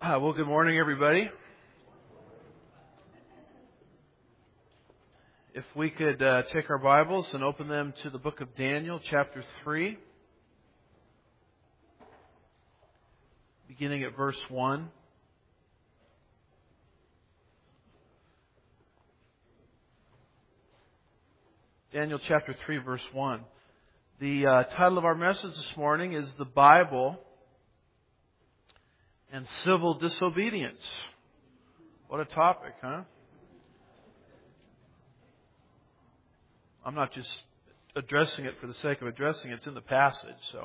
Well, good morning, everybody. If we could take our Bibles and open them to the book of Daniel, chapter 3, beginning at verse 1. Daniel chapter 3, verse 1. The title of our message this morning is The Bible and Civil Disobedience. What a topic, huh? I'm not just addressing it for the sake of addressing it. It's in the passage, so.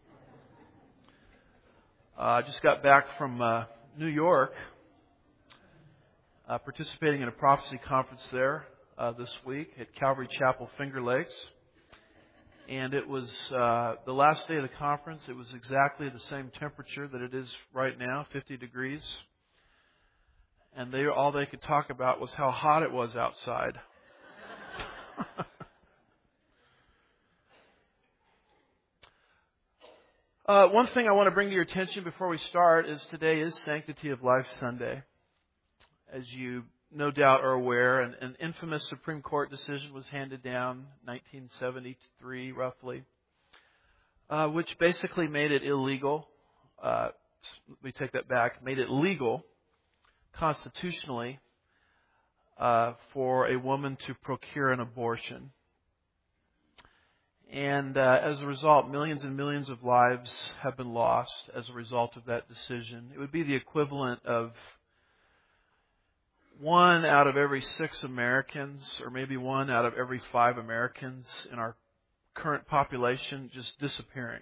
I just got back from New York, participating in a prophecy conference there this week at Calvary Chapel, Finger Lakes. And it was the last day of the conference. It was exactly the same temperature that it is right now, 50 degrees. And all they could talk about was how hot it was outside. One thing I want to bring to your attention before we start is today is Sanctity of Life Sunday. As you no doubt are aware, an infamous Supreme Court decision was handed down, 1973 roughly, which basically made it illegal. Let me take that back. Made it legal constitutionally for a woman to procure an abortion. And as a result, millions and millions of lives have been lost as a result of that decision. It would be the equivalent of 1 out of every 6 Americans, or maybe 1 out of every 5 Americans in our current population just disappearing.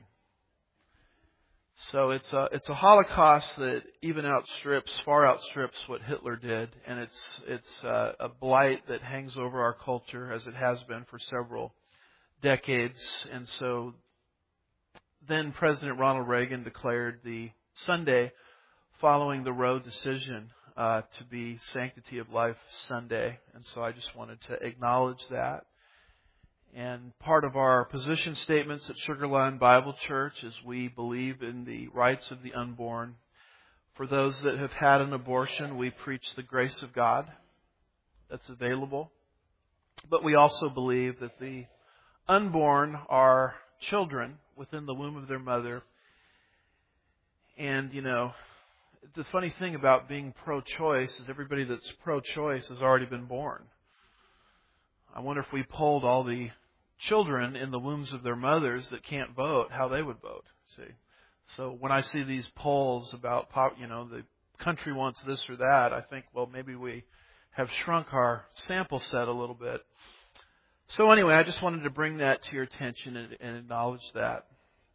So it's a Holocaust that even far outstrips what Hitler did, and it's a blight that hangs over our culture as it has been for several decades. And so then President Ronald Reagan declared the Sunday following the Roe decision to be Sanctity of Life Sunday. And so I just wanted to acknowledge that. And part of our position statements at Sugarline Bible Church is we believe in the rights of the unborn. For those that have had an abortion, we preach the grace of God that's available. But we also believe that the unborn are children within the womb of their mother. And, the funny thing about being pro-choice is everybody that's pro-choice has already been born. I wonder if we polled all the children in the wombs of their mothers that can't vote, how they would vote. See, so when I see these polls about, the country wants this or that, I think, well, maybe we have shrunk our sample set a little bit. So anyway, I just wanted to bring that to your attention and acknowledge that.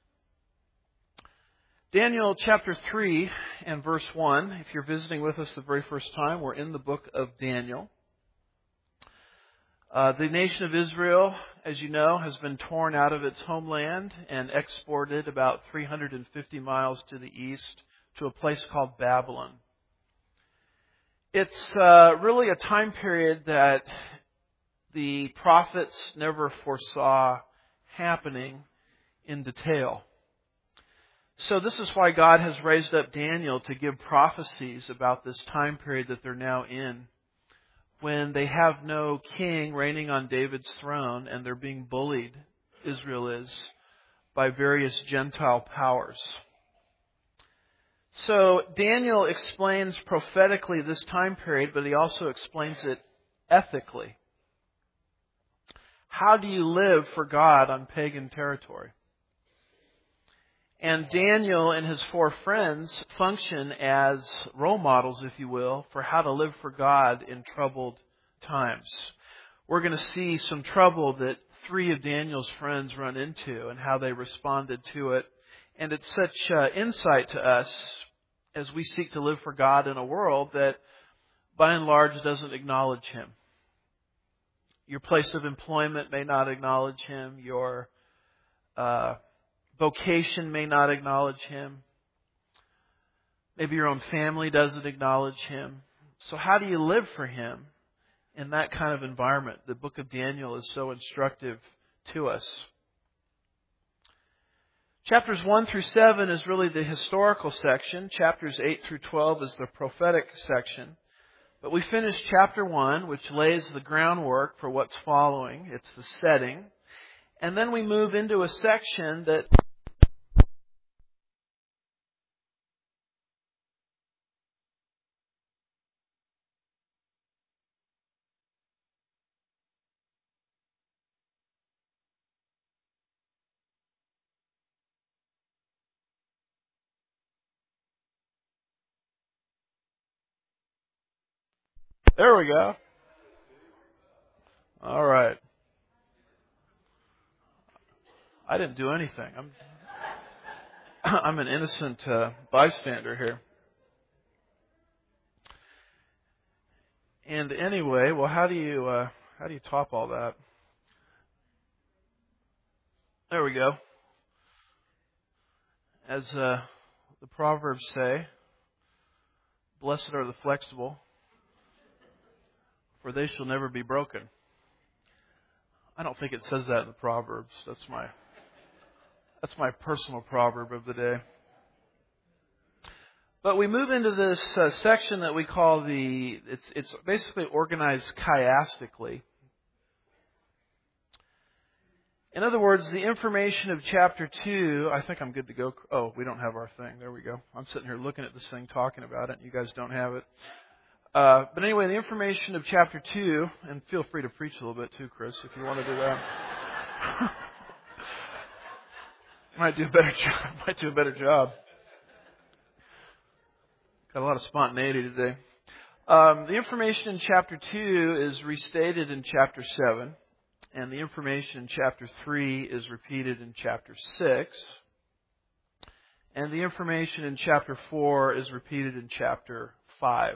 Daniel chapter 3 and verse 1. If you're visiting with us the very first time, we're in the book of Daniel. The nation of Israel, as you know, has been torn out of its homeland and exported about 350 miles to the east to a place called Babylon. It's really a time period that the prophets never foresaw happening in detail. So this is why God has raised up Daniel to give prophecies about this time period that they're now in, when they have no king reigning on David's throne and they're being bullied, Israel is, by various Gentile powers. So Daniel explains prophetically this time period, but he also explains it ethically. How do you live for God on pagan territory? And Daniel and his 4 friends function as role models, if you will, for how to live for God in troubled times. We're going to see some trouble that 3 of Daniel's friends run into and how they responded to it. And it's such insight to us as we seek to live for God in a world that, by and large, doesn't acknowledge Him. Your place of employment may not acknowledge Him. Your vocation may not acknowledge Him. Maybe your own family doesn't acknowledge Him. So how do you live for Him in that kind of environment? The book of Daniel is so instructive to us. Chapters 1 through 7 is really the historical section. Chapters 8 through 12 is the prophetic section. But we finished chapter 1, which lays the groundwork for what's following. It's the setting. And then we move into a section that there we go. All right. I didn't do anything. I'm an innocent bystander here. And anyway, well, how do you top all that? There we go. As the Proverbs say, blessed are the flexible, for they shall never be broken. I don't think it says that in the Proverbs. That's my personal proverb of the day. But we move into this section that we call it's basically organized chiastically. In other words, the information of chapter 2, I think I'm good to go. Oh, we don't have our thing. There we go. I'm sitting here looking at this thing, talking about it, and you guys don't have it. But anyway, the information of chapter 2, and feel free to preach a little bit too, Chris, if you want to do that. Might do a better job. Got a lot of spontaneity today. The information in chapter 2 is restated in chapter 7, and the information in chapter 3 is repeated in chapter 6, and the information in chapter 4 is repeated in chapter 5.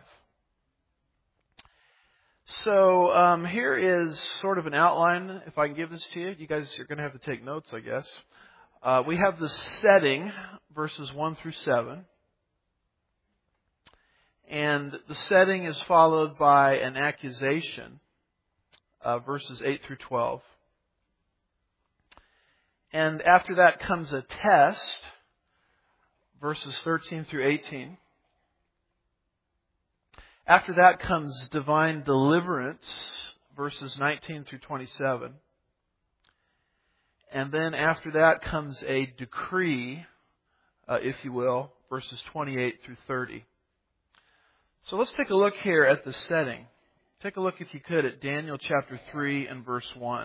So here is sort of an outline, if I can give this to you. You guys are going to have to take notes, I guess. We have the setting, verses 1 through 7. And the setting is followed by an accusation, verses 8 through 12. And after that comes a test, verses 13 through 18. After that comes divine deliverance, verses 19 through 27. And then after that comes a decree, if you will, verses 28 through 30. So let's take a look here at the setting. Take a look, if you could, at Daniel chapter 3 and verse 1.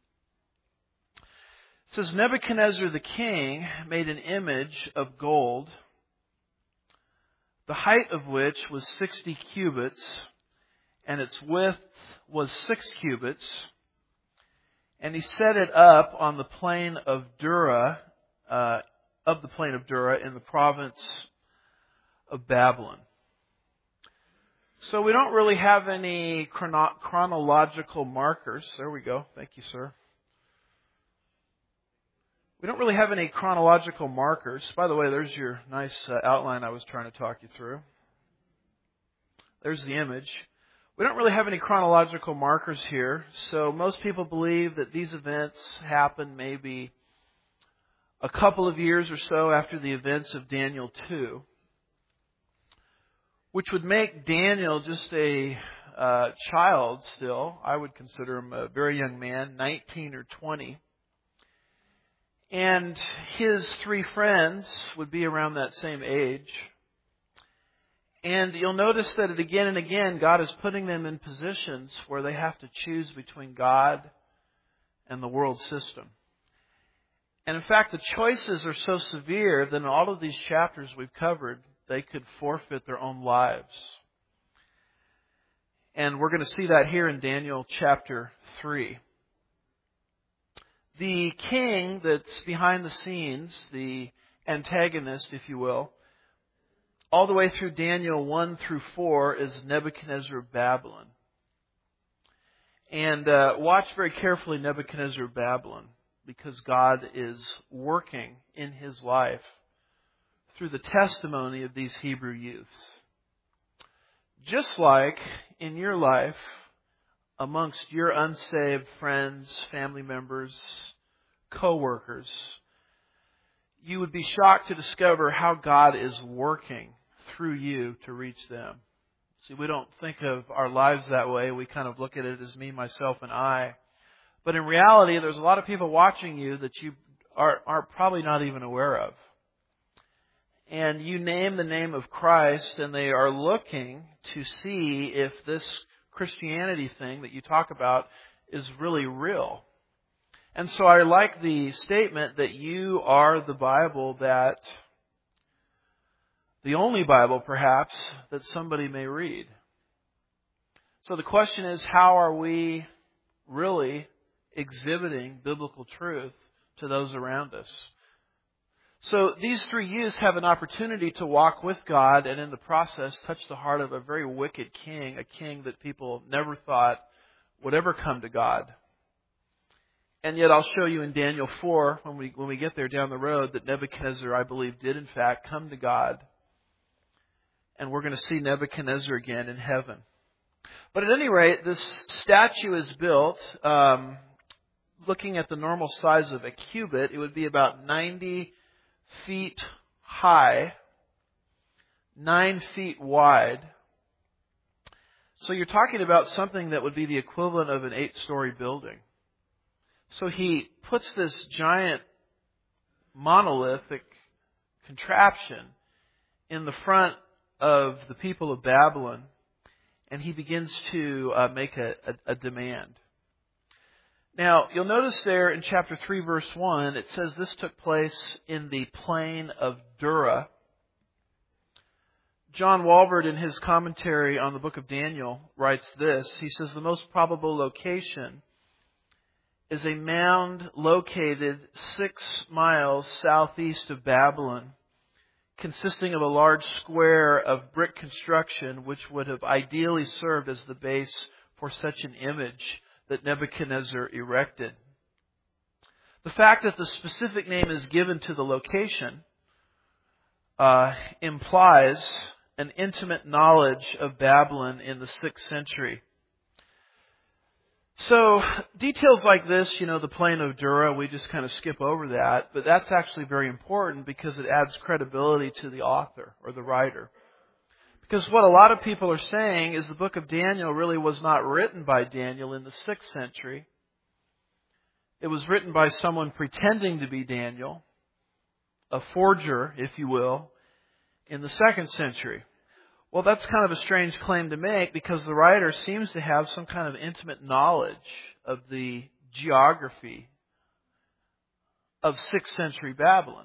It says, Nebuchadnezzar the king made an image of gold, the height of which was 60 cubits, and its width was 6 cubits. And he set it up on the plain of Dura, in the province of Babylon. So we don't really have any chronological markers. There we go. Thank you, sir. We don't really have any chronological markers. By the way, there's your nice outline I was trying to talk you through. There's the image. We don't really have any chronological markers here, so most people believe that these events happened maybe a couple of years or so after the events of Daniel 2, which would make Daniel just a child still. I would consider him a very young man, 19 or 20. And his 3 friends would be around that same age. And you'll notice that again and again, God is putting them in positions where they have to choose between God and the world system. And in fact, the choices are so severe that in all of these chapters we've covered, they could forfeit their own lives. And we're going to see that here in Daniel chapter 3. The king that's behind the scenes, the antagonist, if you will, all the way through Daniel 1 through 4 is Nebuchadnezzar of Babylon. And watch very carefully Nebuchadnezzar of Babylon, because God is working in his life through the testimony of these Hebrew youths. Just like in your life, amongst your unsaved friends, family members, co-workers, you would be shocked to discover how God is working through you to reach them. See, we don't think of our lives that way. We kind of look at it as me, myself, and I. But in reality, there's a lot of people watching you that you are probably not even aware of. And you name the name of Christ, and they are looking to see if this Christianity thing that you talk about is really real. And so I like the statement that you are the Bible the only Bible perhaps that somebody may read. So the question is, how are we really exhibiting biblical truth to those around us? So these three youths have an opportunity to walk with God and in the process touch the heart of a very wicked king, a king that people never thought would ever come to God. And yet I'll show you in Daniel 4, when we get there down the road, that Nebuchadnezzar, I believe, did in fact come to God. And we're going to see Nebuchadnezzar again in heaven. But at any rate, this statue is built, looking at the normal size of a cubit, it would be about 90 feet high, 9 feet wide. So you're talking about something that would be the equivalent of an 8-story building. So he puts this giant monolithic contraption in the front of the people of Babylon, and he begins to make a demand. Now, you'll notice there in chapter 3, verse 1, it says this took place in the plain of Dura. John Walvoord, in his commentary on the book of Daniel, writes this. He says, the most probable location is a mound located 6 miles southeast of Babylon, consisting of a large square of brick construction, which would have ideally served as the base for such an image that Nebuchadnezzar erected. The fact that the specific name is given to the location implies an intimate knowledge of Babylon in the 6th century. So details like this, the plain of Dura, we just kind of skip over that, but that's actually very important because it adds credibility to the author or the writer. Because what a lot of people are saying is the book of Daniel really was not written by Daniel in the 6th century. It was written by someone pretending to be Daniel, a forger, if you will, in the 2nd century. Well, that's kind of a strange claim to make because the writer seems to have some kind of intimate knowledge of the geography of 6th century Babylon.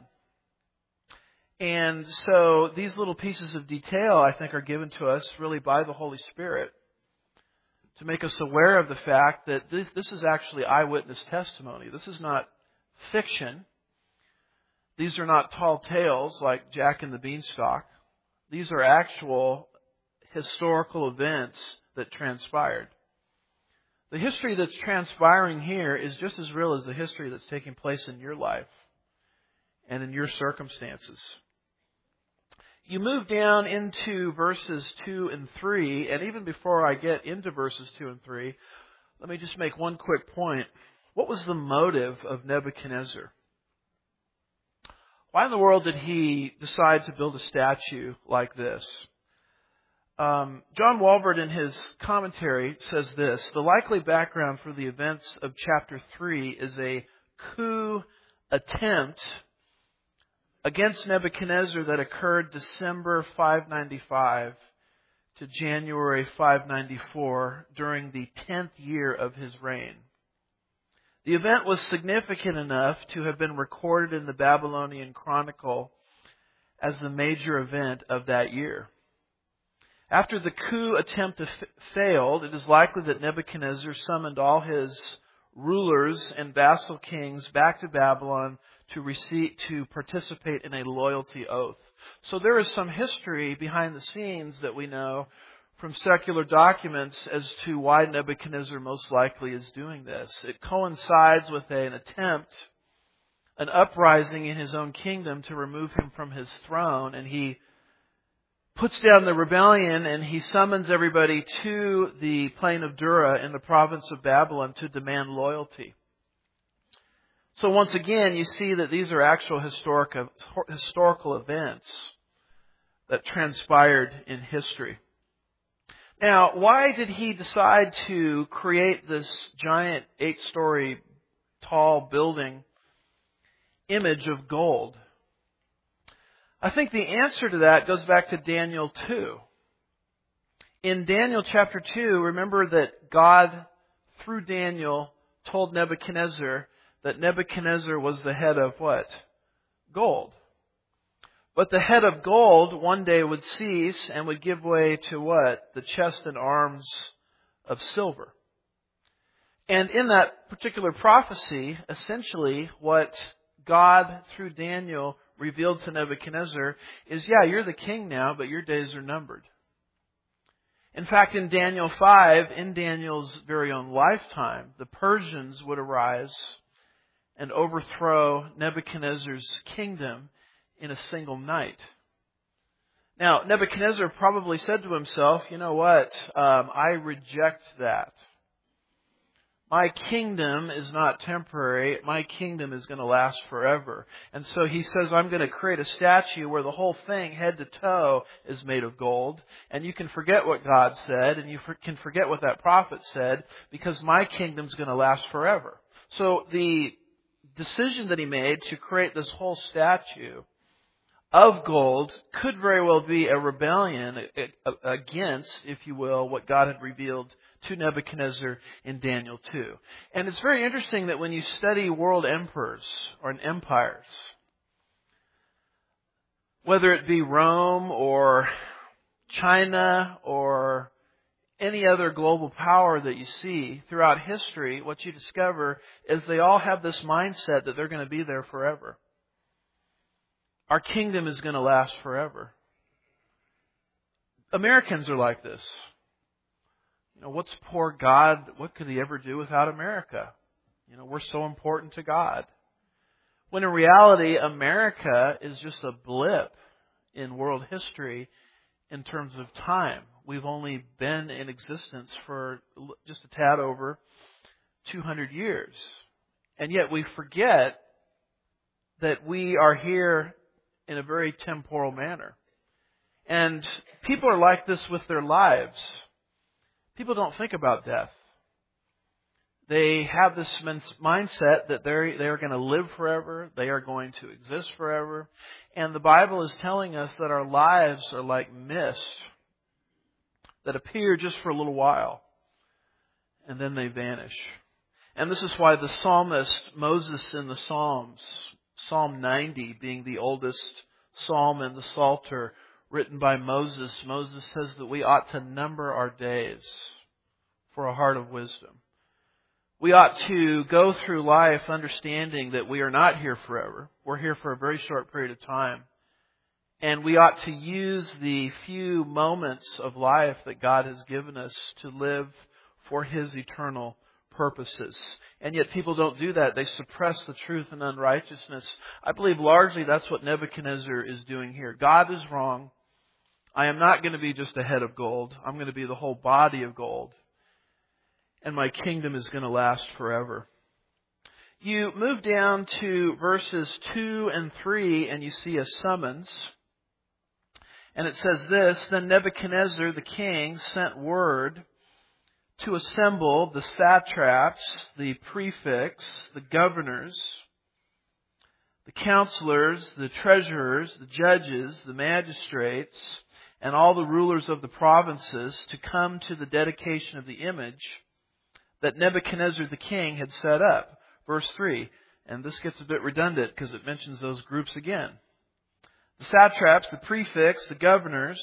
And so these little pieces of detail, I think, are given to us really by the Holy Spirit to make us aware of the fact that this is actually eyewitness testimony. This is not fiction. These are not tall tales like Jack and the Beanstalk. These are actual historical events that transpired. The history that's transpiring here is just as real as the history that's taking place in your life and in your circumstances. You move down into verses 2 and 3, and even before I get into verses 2 and 3, let me just make one quick point. What was the motive of Nebuchadnezzar? Why in the world did he decide to build a statue like this? John Walvoord, in his commentary, says this: the likely background for the events of chapter 3 is a coup attempt against Nebuchadnezzar that occurred December 595 to January 594 during the 10th year of his reign. The event was significant enough to have been recorded in the Babylonian Chronicle as the major event of that year. After the coup attempt failed, it is likely that Nebuchadnezzar summoned all his rulers and vassal kings back to Babylon to participate in a loyalty oath. So there is some history behind the scenes that we know from secular documents as to why Nebuchadnezzar most likely is doing this. It coincides with an uprising in his own kingdom to remove him from his throne, and he puts down the rebellion and he summons everybody to the plain of Dura in the province of Babylon to demand loyalty. So once again, you see that these are actual historical events that transpired in history. Now, why did he decide to create this giant 8-story tall building image of gold? I think the answer to that goes back to Daniel 2. In Daniel chapter 2, remember that God, through Daniel, told Nebuchadnezzar that Nebuchadnezzar was the head of what? Gold. But the head of gold one day would cease and would give way to what? The chest and arms of silver. And in that particular prophecy, essentially what God, through Daniel, revealed to Nebuchadnezzar is, yeah, you're the king now, but your days are numbered. In fact, in Daniel 5, in Daniel's very own lifetime, the Persians would arise and overthrow Nebuchadnezzar's kingdom in a single night. Now, Nebuchadnezzar probably said to himself, you know what, I reject that. My kingdom is not temporary. My kingdom is going to last forever. And so he says, I'm going to create a statue where the whole thing, head to toe, is made of gold. And you can forget what God said, and you can forget what that prophet said, because my kingdom's going to last forever. So the decision that he made to create this whole statue of gold could very well be a rebellion against, if you will, what God had revealed to Nebuchadnezzar in Daniel 2. And it's very interesting that when you study world emperors or empires, whether it be Rome or China or any other global power that you see throughout history, what you discover is they all have this mindset that they're going to be there forever. Our kingdom is going to last forever. Americans are like this. You know, what's poor God? What could He ever do without America? You know, we're so important to God. When in reality, America is just a blip in world history in terms of time. We've only been in existence for just a tad over 200 years. And yet we forget that we are here in a very temporal manner. And people are like this with their lives. People don't think about death. They have this mindset that they are going to live forever. They are going to exist forever. And the Bible is telling us that our lives are like mist that appear just for a little while, and then they vanish. And this is why the psalmist, Moses in the Psalms, Psalm 90 being the oldest psalm in the Psalter written by Moses, Moses says that we ought to number our days for a heart of wisdom. We ought to go through life understanding that we are not here forever. We're here for a very short period of time. And we ought to use the few moments of life that God has given us to live for His eternal purposes. And yet people don't do that. They suppress the truth in unrighteousness. I believe largely that's what Nebuchadnezzar is doing here. God is wrong. I am not going to be just a head of gold. I'm going to be the whole body of gold. And my kingdom is going to last forever. You move down to verses 2 and 3 and you see a summons. And it says this, Then Nebuchadnezzar the king sent word to assemble the satraps, the prefects, the governors, the counselors, the treasurers, the judges, the magistrates, and all the rulers of the provinces to come to the dedication of the image that Nebuchadnezzar the king had set up. Verse 3. And this gets a bit redundant because it mentions those groups again. The satraps, the prefects, the governors,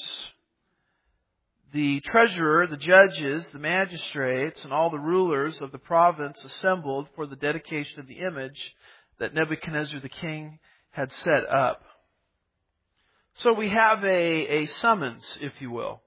the treasurer, the judges, the magistrates, and all the rulers of the province assembled for the dedication of the image that Nebuchadnezzar the king had set up. So we have a summons, if you will.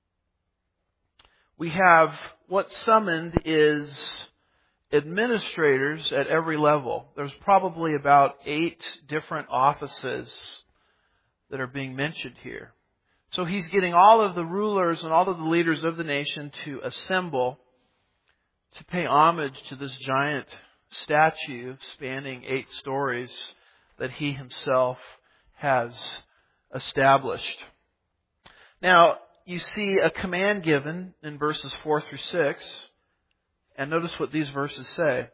We have what summoned is administrators at every level. There's probably about 8 different offices that are being mentioned here. So he's getting all of the rulers and all of the leaders of the nation to assemble to pay homage to this giant statue spanning 8 stories that he himself has established. Now, you see a command given in verses 4 through 6, and notice what these verses say.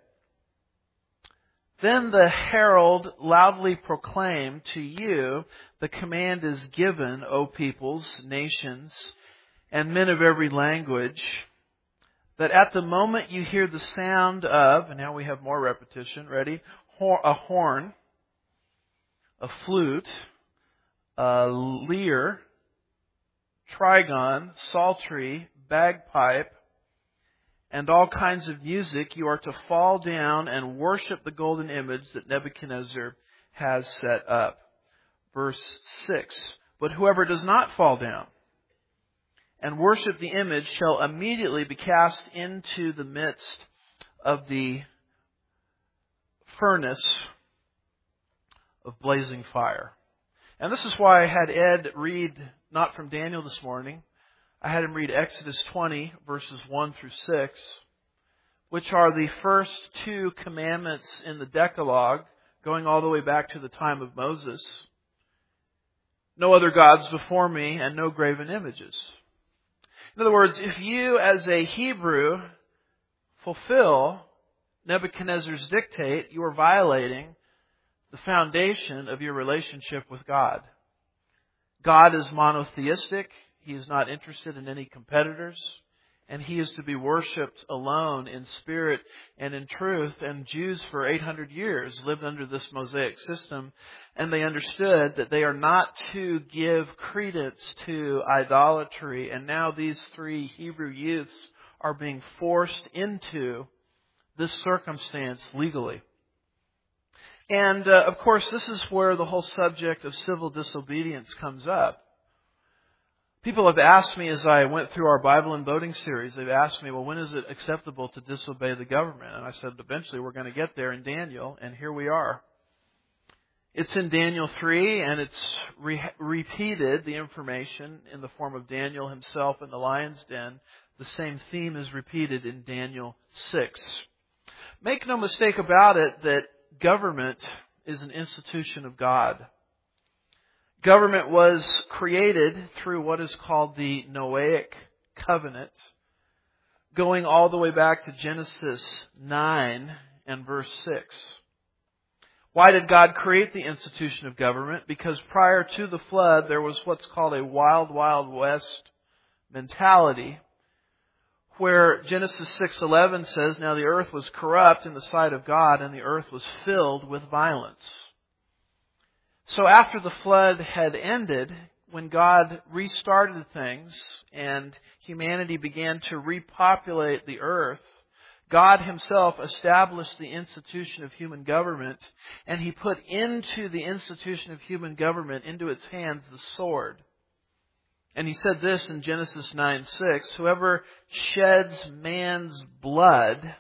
Then the herald loudly proclaimed, to you the command is given, O peoples, nations, and men of every language, that at the moment you hear the sound of, and now we have more repetition, ready? A horn, a flute, a lyre, trigon, psaltery, bagpipe, and all kinds of music, you are to fall down and worship the golden image that Nebuchadnezzar has set up. Verse 6, but whoever does not fall down and worship the image shall immediately be cast into the midst of the furnace of blazing fire. And this is why I had Ed read, not from Daniel this morning, I had him read Exodus 20, verses 1 through 6, which are the first 2 commandments in the Decalogue, going all the way back to the time of Moses. No other gods before me, and no graven images. In other words, if you as a Hebrew fulfill Nebuchadnezzar's dictate, you are violating the foundation of your relationship with God. God is monotheistic. He is not interested in any competitors. And He is to be worshipped alone in spirit and in truth. And Jews for 800 years lived under this Mosaic system. And they understood that they are not to give credence to idolatry. And now these 3 Hebrew youths are being forced into this circumstance legally. And of course, this is where the whole subject of civil disobedience comes up. People have asked me as I went through our Bible and voting series, they've asked me, well, when is it acceptable to disobey the government? And I said, eventually we're going to get there in Daniel, and here we are. It's in Daniel 3, and it's repeated, the information, in the form of Daniel himself in the lion's den. The same theme is repeated in Daniel 6. Make no mistake about it that government is an institution of God. Government was created through what is called the Noahic covenant, going all the way back to Genesis 9 and verse 6. Why did God create the institution of government? Because prior to the flood, there was what's called a wild, wild west mentality, where Genesis 6:11 says, now the earth was corrupt in the sight of God, and the earth was filled with violence. So after the flood had ended, when God restarted things and humanity began to repopulate the earth, God Himself established the institution of human government, and He put into the institution of human government, into its hands, the sword. And He said this in Genesis 9:6, whoever sheds man's blood,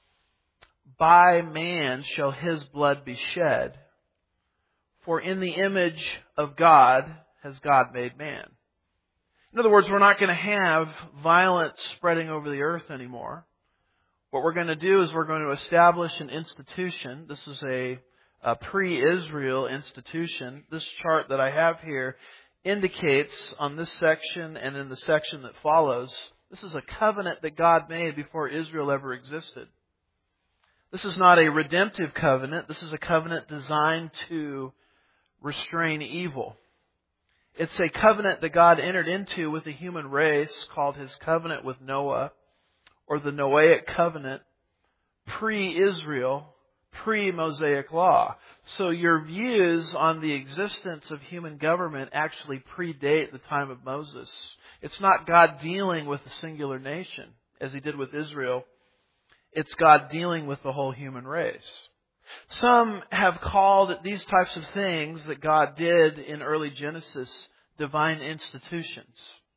by man shall his blood be shed. For in the image of God has God made man. In other words, we're not going to have violence spreading over the earth anymore. What we're going to do is we're going to establish an institution. This is a pre-Israel institution. This chart that I have here indicates on this section and in the section that follows, this is a covenant that God made before Israel ever existed. This is not a redemptive covenant. This is a covenant designed to restrain evil. It's a covenant that God entered into with the human race called His covenant with Noah, or the Noahic covenant, pre-Israel, pre-Mosaic law. So your views on the existence of human government actually predate the time of Moses. It's not God dealing with a singular nation, as He did with Israel. It's God dealing with the whole human race. Some have called these types of things that God did in early Genesis divine institutions.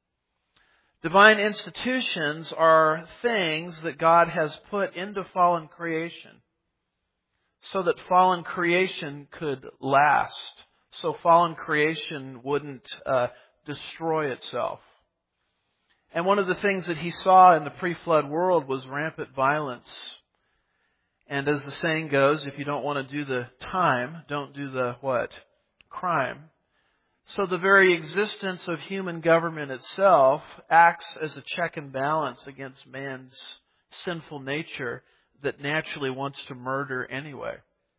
Divine institutions are things that God has put into fallen creation so that fallen creation could last, so fallen creation wouldn't destroy itself. And one of the things that He saw in the pre-flood world was rampant violence. And as the saying goes, if you don't want to do the time, don't do the what? Crime. So the very existence of human government itself acts as a check and balance against man's sinful nature that naturally wants to murder anyway.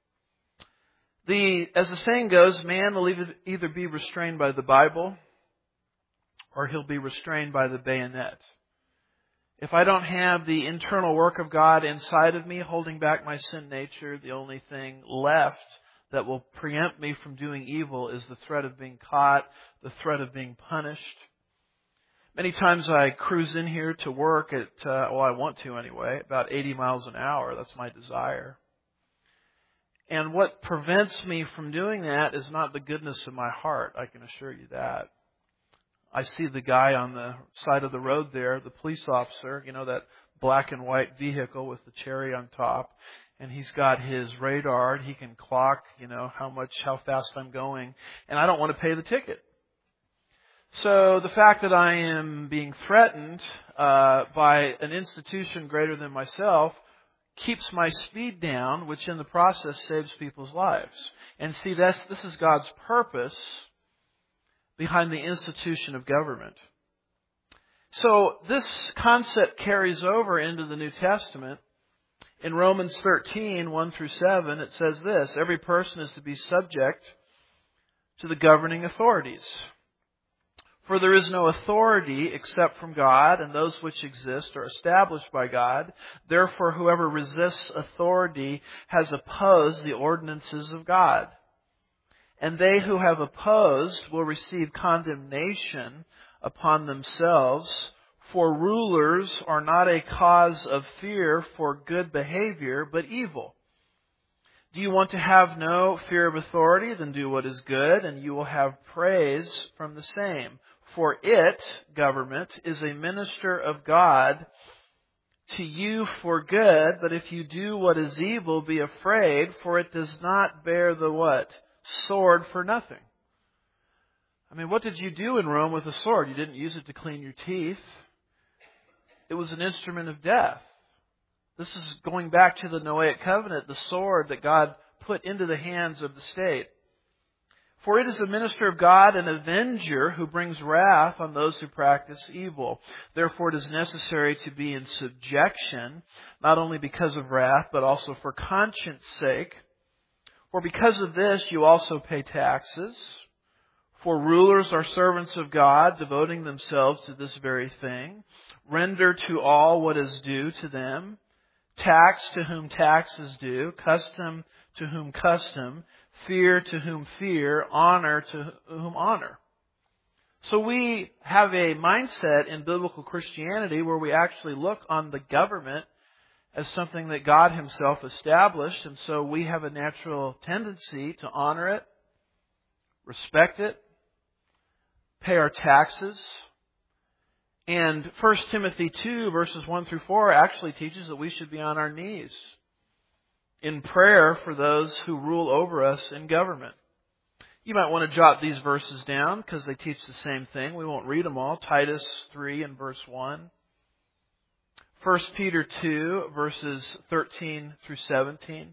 As the saying goes, man will either be restrained by the Bible or he'll be restrained by the bayonet. If I don't have the internal work of God inside of me holding back my sin nature, the only thing left that will preempt me from doing evil is the threat of being caught, the threat of being punished. Many times I cruise in here to work at, I want to anyway, about 80 miles an hour. That's my desire. And what prevents me from doing that is not the goodness of my heart, I can assure you that. I see the guy on the side of the road there, the police officer, that black and white vehicle with the cherry on top. And he's got his radar, and he can clock, how fast I'm going. And I don't want to pay the ticket. So the fact that I am being threatened by an institution greater than myself keeps my speed down, which in the process saves people's lives. And see, this is God's purpose behind the institution of government. So this concept carries over into the New Testament. In Romans 13, 1 through 7, it says this: every person is to be subject to the governing authorities. For there is no authority except from God, and those which exist are established by God. Therefore, whoever resists authority has opposed the ordinances of God. And they who have opposed will receive condemnation upon themselves, for rulers are not a cause of fear for good behavior, but evil. Do you want to have no fear of authority? Then do what is good, and you will have praise from the same. For it, government, is a minister of God to you for good, but if you do what is evil, be afraid, for it does not bear the what? Sword for nothing. What did you do in Rome with a sword? You didn't use it to clean your teeth. It was an instrument of death. This is going back to the Noahic covenant, the sword that God put into the hands of the state. For it is a minister of God, an avenger who brings wrath on those who practice evil. Therefore it is necessary to be in subjection, not only because of wrath, but also for conscience sake. For because of this you also pay taxes. For rulers are servants of God, devoting themselves to this very thing. Render to all what is due to them. Tax to whom tax is due. Custom to whom custom. Fear to whom fear. Honor to whom honor. So we have a mindset in biblical Christianity where we actually look on the government as something that God Himself established. And so we have a natural tendency to honor it, respect it, pay our taxes. And 1 Timothy 2 verses 1 through 4 actually teaches that we should be on our knees in prayer for those who rule over us in government. You might want to jot these verses down because they teach the same thing. We won't read them all. Titus 3 and verse 1. 1 Peter 2 verses 13 through 17.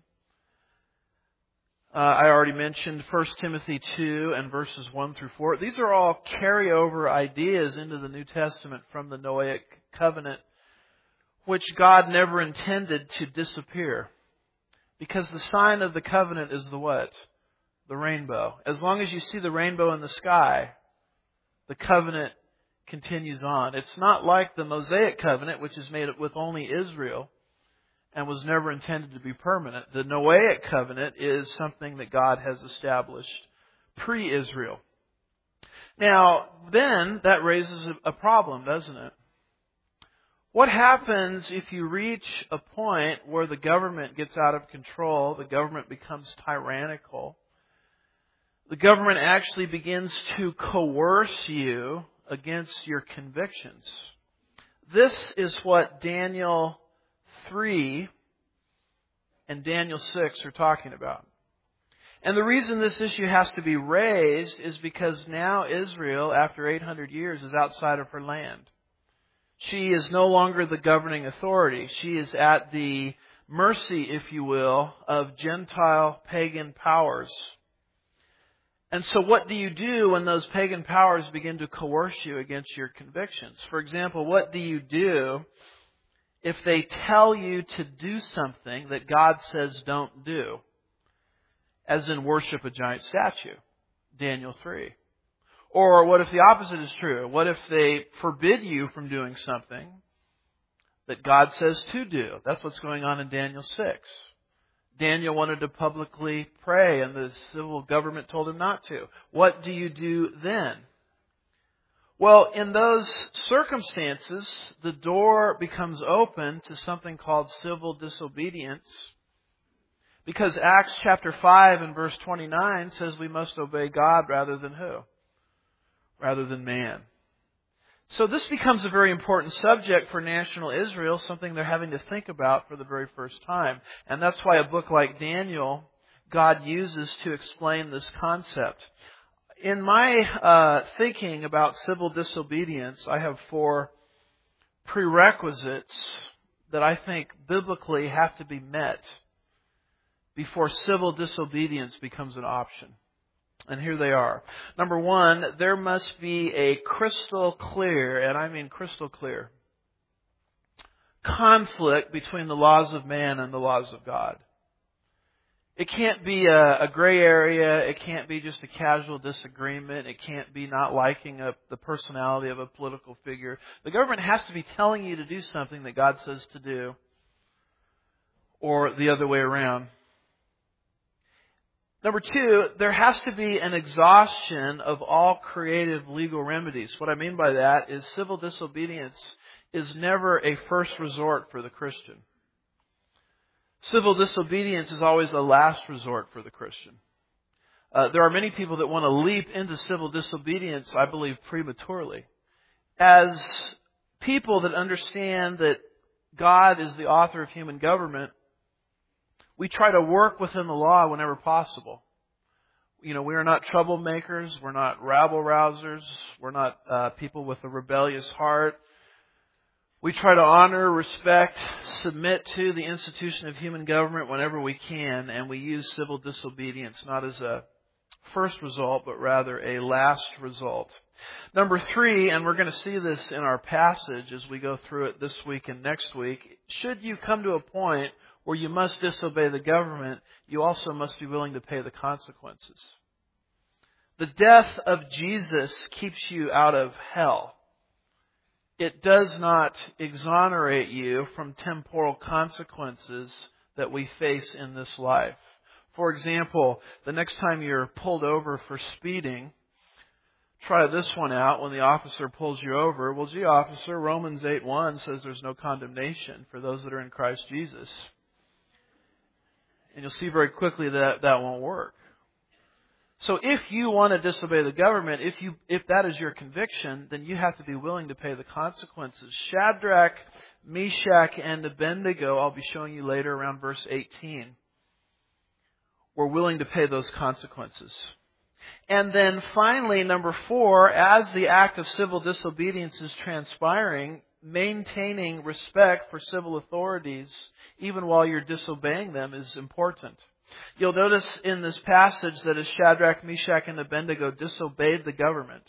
I already mentioned 1 Timothy 2 and verses 1 through 4. These are all carryover ideas into the New Testament from the Noahic covenant, which God never intended to disappear. Because the sign of the covenant is the what? The rainbow. As long as you see the rainbow in the sky, the covenant continues on. It's not like the Mosaic covenant, which is made with only Israel and was never intended to be permanent. The Noahic covenant is something that God has established pre-Israel. Now, then that raises a problem, doesn't it? What happens if you reach a point where the government gets out of control, the government becomes tyrannical, the government actually begins to coerce you against your convictions? This is what Daniel 3 and Daniel 6 are talking about. And the reason this issue has to be raised is because now Israel, after 800 years, is outside of her land. She is no longer the governing authority. She is at the mercy, if you will, of Gentile pagan powers. And so what do you do when those pagan powers begin to coerce you against your convictions? For example, what do you do if they tell you to do something that God says don't do? As in worship a giant statue, Daniel 3. Or what if the opposite is true? What if they forbid you from doing something that God says to do? That's what's going on in Daniel 6. Daniel wanted to publicly pray and the civil government told him not to. What do you do then? Well, in those circumstances, the door becomes open to something called civil disobedience. Because Acts chapter 5 and verse 29 says we must obey God rather than who? Rather than man. So this becomes a very important subject for national Israel, something they're having to think about for the very first time. And that's why a book like Daniel, God uses to explain this concept. In my thinking about civil disobedience, I have 4 prerequisites that I think biblically have to be met before civil disobedience becomes an option. And here they are. Number 1, there must be a crystal clear, and I mean crystal clear, conflict between the laws of man and the laws of God. It can't be a gray area. It can't be just a casual disagreement. It can't be not liking the personality of a political figure. The government has to be telling you to do something that God says to do, or the other way around. Number 2, there has to be an exhaustion of all creative legal remedies. What I mean by that is civil disobedience is never a first resort for the Christian. Civil disobedience is always a last resort for the Christian. There are many people that want to leap into civil disobedience, I believe, prematurely. As people that understand that God is the author of human government, we try to work within the law whenever possible. We are not troublemakers. We're not rabble-rousers. We're not people with a rebellious heart. We try to honor, respect, submit to the institution of human government whenever we can, and we use civil disobedience not as a first result, but rather a last result. Number 3, and we're going to see this in our passage as we go through it this week and next week, should you come to a point where you must disobey the government, you also must be willing to pay the consequences. The death of Jesus keeps you out of hell. It does not exonerate you from temporal consequences that we face in this life. For example, the next time you're pulled over for speeding, try this one out when the officer pulls you over. Well, gee, officer, Romans 8:1 says there's no condemnation for those that are in Christ Jesus. And you'll see very quickly that won't work. So if you want to disobey the government, if that is your conviction, then you have to be willing to pay the consequences. Shadrach, Meshach, and Abednego, I'll be showing you later around verse 18, were willing to pay those consequences. And then finally, number 4, as the act of civil disobedience is transpiring, maintaining respect for civil authorities, even while you're disobeying them, is important. You'll notice in this passage that as Shadrach, Meshach, and Abednego disobeyed the government,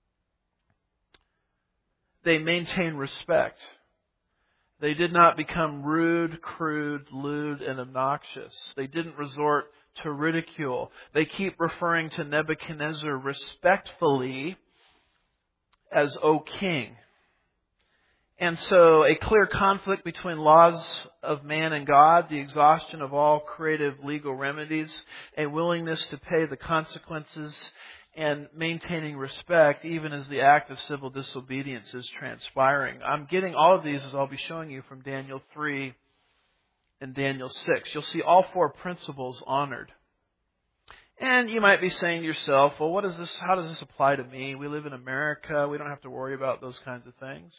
they maintained respect. They did not become rude, crude, lewd, and obnoxious. They didn't resort to ridicule. They keep referring to Nebuchadnezzar respectfully as O King. And so a clear conflict between laws of man and God, the exhaustion of all creative legal remedies, a willingness to pay the consequences, and maintaining respect even as the act of civil disobedience is transpiring. I'm getting all of these as I'll be showing you from Daniel 3 and Daniel 6. You'll see all 4 principles honored. And you might be saying to yourself, well, how does this apply to me? We live in America. We don't have to worry about those kinds of things.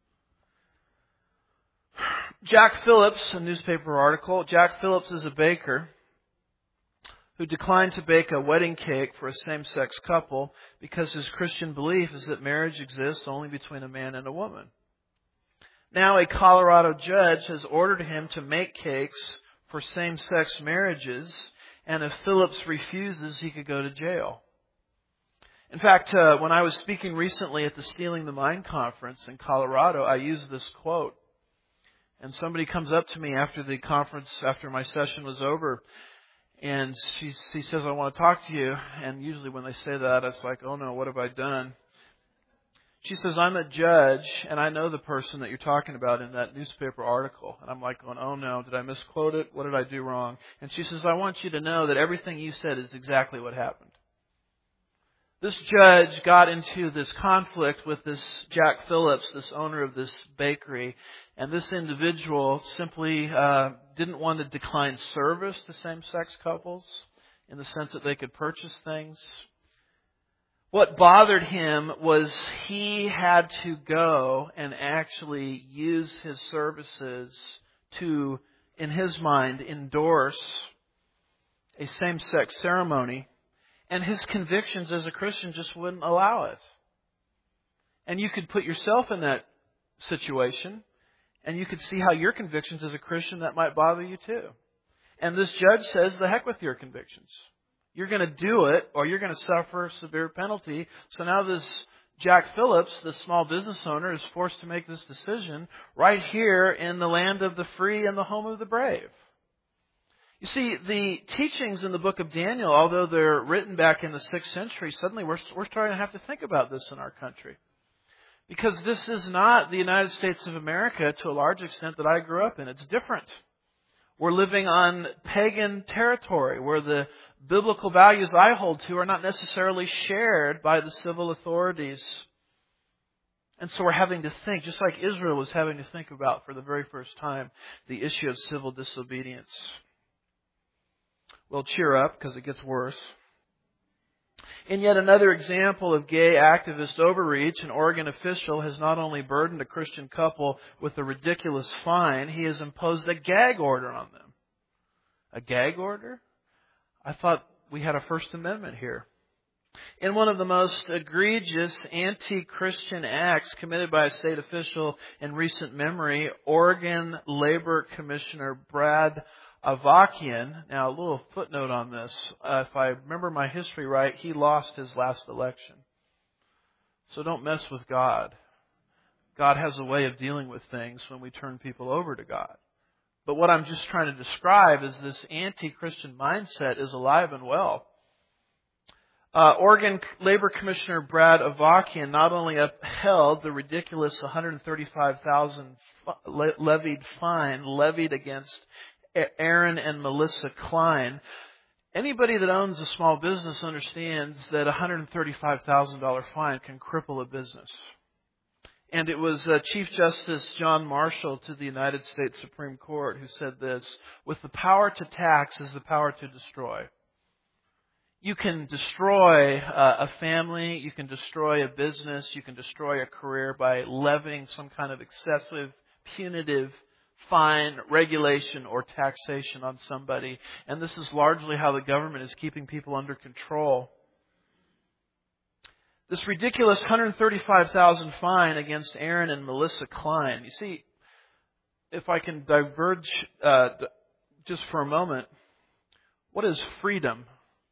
Jack Phillips, a newspaper article. Jack Phillips is a baker who declined to bake a wedding cake for a same-sex couple because his Christian belief is that marriage exists only between a man and a woman. Now a Colorado judge has ordered him to make cakes for same-sex marriages, and if Phillips refuses, he could go to jail. In fact, when I was speaking recently at the Stealing the Mind conference in Colorado, I used this quote. And somebody comes up to me after the conference, after my session was over, and she says, "I want to talk to you." And usually when they say that, it's like, "Oh no, what have I done?" She says, "I'm a judge, and I know the person that you're talking about in that newspaper article." And I'm like going, "Oh no, did I misquote it? What did I do wrong?" And she says, "I want you to know that everything you said is exactly what happened." This judge got into this conflict with this Jack Phillips, this owner of this bakery, and this individual simply didn't want to decline service to same-sex couples in the sense that they could purchase things. What bothered him was he had to go and actually use his services to, in his mind, endorse a same-sex ceremony. And his convictions as a Christian just wouldn't allow it. And you could put yourself in that situation, and you could see how your convictions as a Christian, that might bother you too. And this judge says, the heck with your convictions. You're going to do it, or you're going to suffer a severe penalty. So now this Jack Phillips, the small business owner, is forced to make this decision right here in the land of the free and the home of the brave. You see, the teachings in the book of Daniel, although they're written back in the 6th century, suddenly we're starting to have to think about this in our country. Because this is not the United States of America to a large extent that I grew up in. It's different. We're living on pagan territory where the biblical values I hold to are not necessarily shared by the civil authorities. And so we're having to think, just like Israel was having to think about for the very first time, the issue of civil disobedience. Well, cheer up, because it gets worse. In yet another example of gay activist overreach, an Oregon official has not only burdened a Christian couple with a ridiculous fine, he has imposed a gag order on them. A gag order? I thought we had a First Amendment here. In one of the most egregious anti-Christian acts committed by a state official in recent memory, Oregon Labor Commissioner Brad Avakian, now a little footnote on this, if I remember my history right, he lost his last election. So don't mess with God. God has a way of dealing with things when we turn people over to God. But what I'm just trying to describe is this anti-Christian mindset is alive and well. Oregon Labor Commissioner Brad Avakian not only upheld the ridiculous $135,000 levied against Aaron and Melissa Klein. Anybody that owns a small business understands that a $135,000 fine can cripple a business. And it was Chief Justice John Marshall to the United States Supreme Court who said this: with the power to tax is the power to destroy. You can destroy a family, you can destroy a business, you can destroy a career by levying some kind of excessive, punitive fine, regulation, or taxation on somebody. And this is largely how the government is keeping people under control. This ridiculous $135,000 fine against Aaron and Melissa Klein. You see, if I can diverge just for a moment, what is freedom?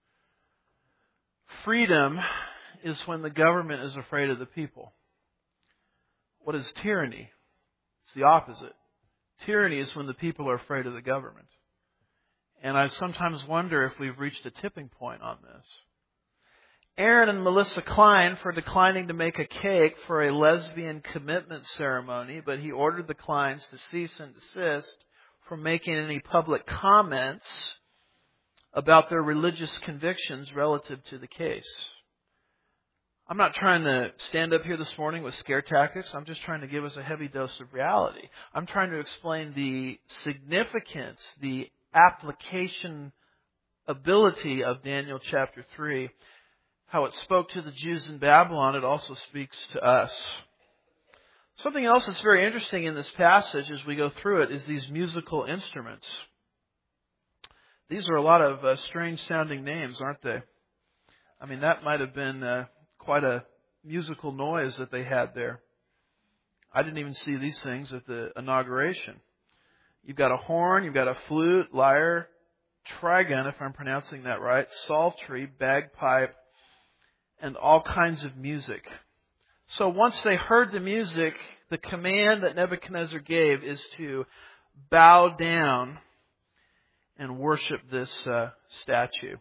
Freedom is when the government is afraid of the people. What is tyranny? It's the opposite. Tyranny is when the people are afraid of the government. And I sometimes wonder if we've reached a tipping point on this. Aaron and Melissa Klein for declining to make a cake for a lesbian commitment ceremony, but he ordered the Kleins to cease and desist from making any public comments about their religious convictions relative to the case. I'm not trying to stand up here this morning with scare tactics. I'm just trying to give us a heavy dose of reality. I'm trying to explain the significance, the application ability of Daniel chapter 3. How it spoke to the Jews in Babylon, it also speaks to us. Something else that's very interesting in this passage as we go through it is these musical instruments. These are a lot of strange sounding names, aren't they? I mean, that might have been quite a musical noise that they had there. I didn't even see these things at the inauguration. You've got a horn, you've got a flute, lyre, trigon, if I'm pronouncing that right, psaltery, bagpipe, and all kinds of music. So once they heard the music, the command that Nebuchadnezzar gave is to bow down and worship this statue.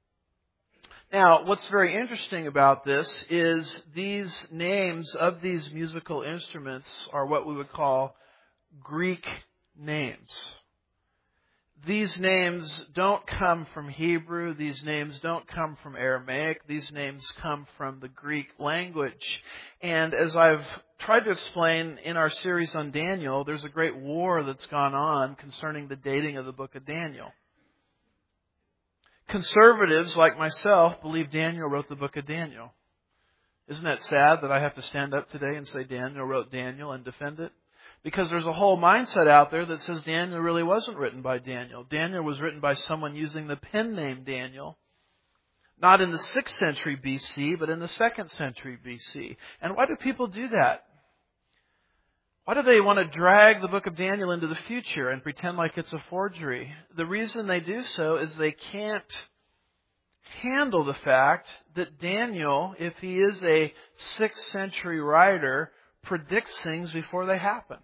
Now, what's very interesting about this is these names of these musical instruments are what we would call Greek names. These names don't come from Hebrew. These names don't come from Aramaic. These names come from the Greek language. And as I've tried to explain in our series on Daniel, there's a great war that's gone on concerning the dating of the book of Daniel. Conservatives like myself believe Daniel wrote the book of Daniel. Isn't that sad that I have to stand up today and say Daniel wrote Daniel and defend it? Because there's a whole mindset out there that says Daniel really wasn't written by Daniel. Daniel was written by someone using the pen name Daniel, not in the 6th century BC, but in the 2nd century BC. And why do people do that? Why do they want to drag the book of Daniel into the future and pretend like it's a forgery? The reason they do so is they can't handle the fact that Daniel, if he is a 6th century writer, predicts things before they happen.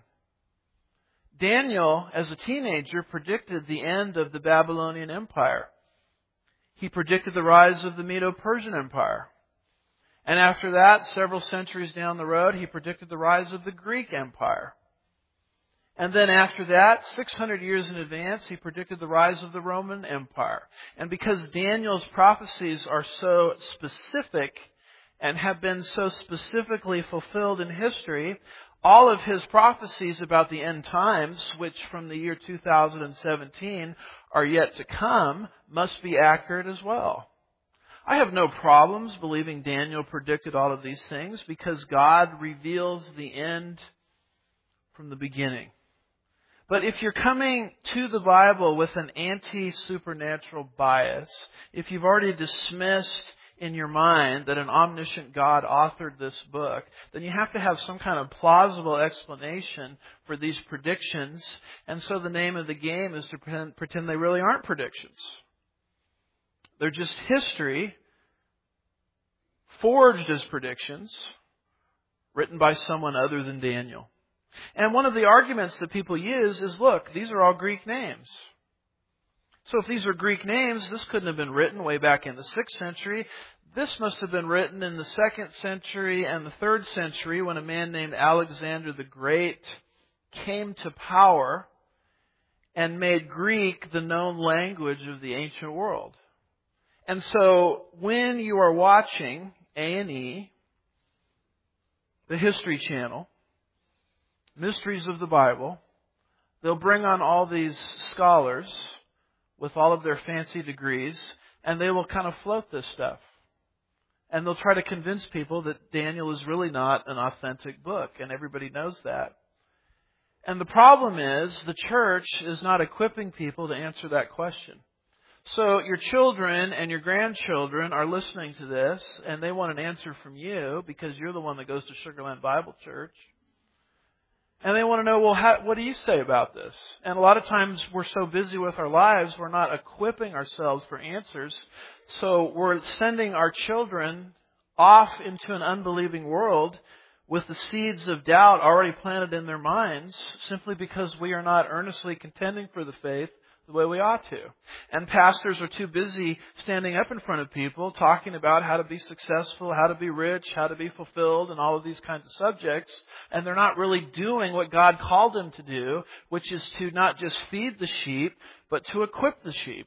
Daniel, as a teenager, predicted the end of the Babylonian Empire. He predicted the rise of the Medo-Persian Empire. And after that, several centuries down the road, he predicted the rise of the Greek Empire. And then after that, 600 years in advance, he predicted the rise of the Roman Empire. And because Daniel's prophecies are so specific and have been so specifically fulfilled in history, all of his prophecies about the end times, which from the year 2017 are yet to come, must be accurate as well. I have no problems believing Daniel predicted all of these things because God reveals the end from the beginning. But if you're coming to the Bible with an anti-supernatural bias, if you've already dismissed in your mind that an omniscient God authored this book, then you have to have some kind of plausible explanation for these predictions. And so the name of the game is to pretend they really aren't predictions. They're just history, forged as predictions, written by someone other than Daniel. And one of the arguments that people use is, look, these are all Greek names. So if these were Greek names, this couldn't have been written way back in the 6th century. This must have been written in the 2nd century and the 3rd century when a man named Alexander the Great came to power and made Greek the known language of the ancient world. And so when you are watching A&E, the History Channel, Mysteries of the Bible, they'll bring on all these scholars with all of their fancy degrees, and they will kind of float this stuff. And they'll try to convince people that Daniel is really not an authentic book, and everybody knows that. And the problem is, the church is not equipping people to answer that question. So your children and your grandchildren are listening to this, and they want an answer from you because you're the one that goes to Sugar Land Bible Church. And they want to know, well, what do you say about this? And a lot of times we're so busy with our lives, we're not equipping ourselves for answers. So we're sending our children off into an unbelieving world with the seeds of doubt already planted in their minds simply because we are not earnestly contending for the faith the way we ought to. And pastors are too busy standing up in front of people talking about how to be successful, how to be rich, how to be fulfilled, and all of these kinds of subjects. And they're not really doing what God called them to do, which is to not just feed the sheep, but to equip the sheep.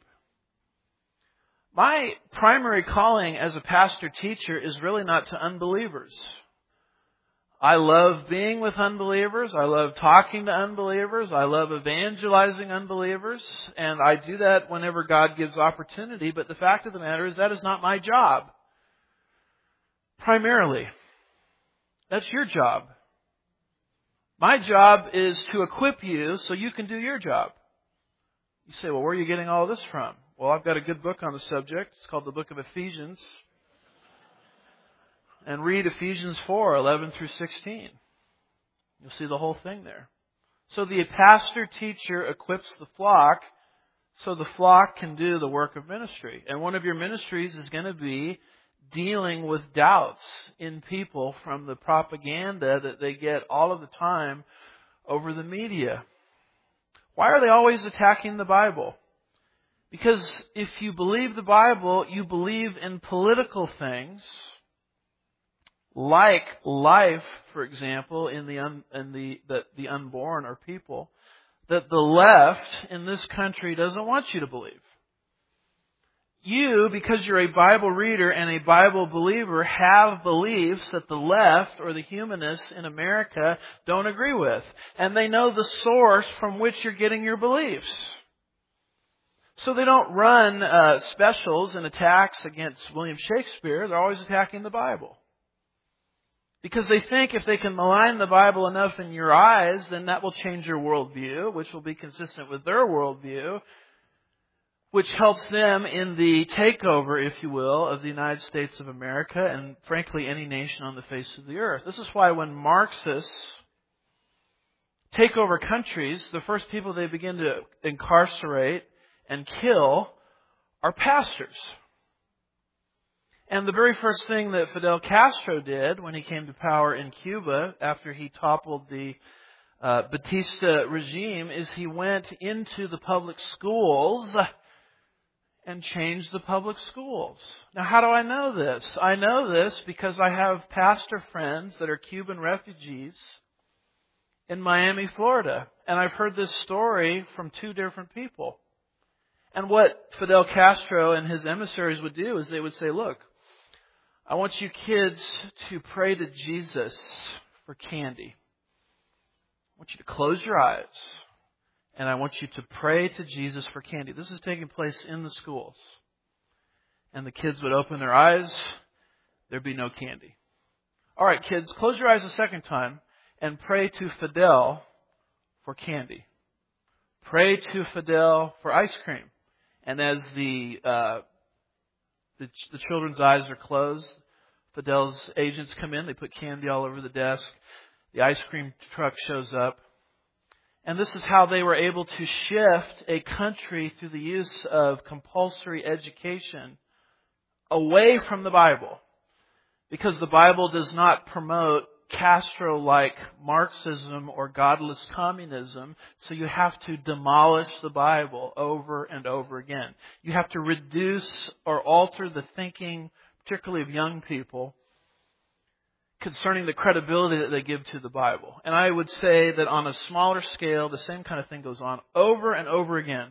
My primary calling as a pastor-teacher is really not to unbelievers. I love being with unbelievers. I love talking to unbelievers. I love evangelizing unbelievers. And I do that whenever God gives opportunity. But the fact of the matter is that is not my job. Primarily. That's your job. My job is to equip you so you can do your job. You say, well, where are you getting all this from? Well, I've got a good book on the subject. It's called the Book of Ephesians. And read Ephesians 4:11 through 16. You'll see the whole thing there. So the pastor-teacher equips the flock so the flock can do the work of ministry. And one of your ministries is going to be dealing with doubts in people from the propaganda that they get all of the time over the media. Why are they always attacking the Bible? Because if you believe the Bible, you believe in political things like life, for example, in the unborn or people, that the left in this country doesn't want you to believe. You, because you're a Bible reader and a Bible believer, have beliefs that the left or the humanists in America don't agree with. And they know the source from which you're getting your beliefs. So they don't run specials and attacks against William Shakespeare. They're always attacking the Bible. Because they think if they can malign the Bible enough in your eyes, then that will change your worldview, which will be consistent with their worldview, which helps them in the takeover, if you will, of the United States of America and, frankly, any nation on the face of the earth. This is why when Marxists take over countries, the first people they begin to incarcerate and kill are pastors. And the very first thing that Fidel Castro did when he came to power in Cuba, after he toppled the Batista regime, is he went into the public schools and changed the public schools. Now, how do I know this? I know this because I have pastor friends that are Cuban refugees in Miami, Florida. And I've heard this story from two different people. And what Fidel Castro and his emissaries would do is they would say, look, I want you kids to pray to Jesus for candy. I want you to close your eyes. And I want you to pray to Jesus for candy. This is taking place in the schools. And the kids would open their eyes. There'd be no candy. All right, kids, close your eyes a second time and pray to Fidel for candy. Pray to Fidel for ice cream. And as the children's eyes are closed, Fidel's agents come in. They put candy all over the desk. The ice cream truck shows up. And this is how they were able to shift a country through the use of compulsory education away from the Bible. Because the Bible does not promote Castro-like Marxism or godless communism, so you have to demolish the Bible over and over again. You have to reduce or alter the thinking, particularly of young people, concerning the credibility that they give to the Bible. And I would say that on a smaller scale, the same kind of thing goes on over and over again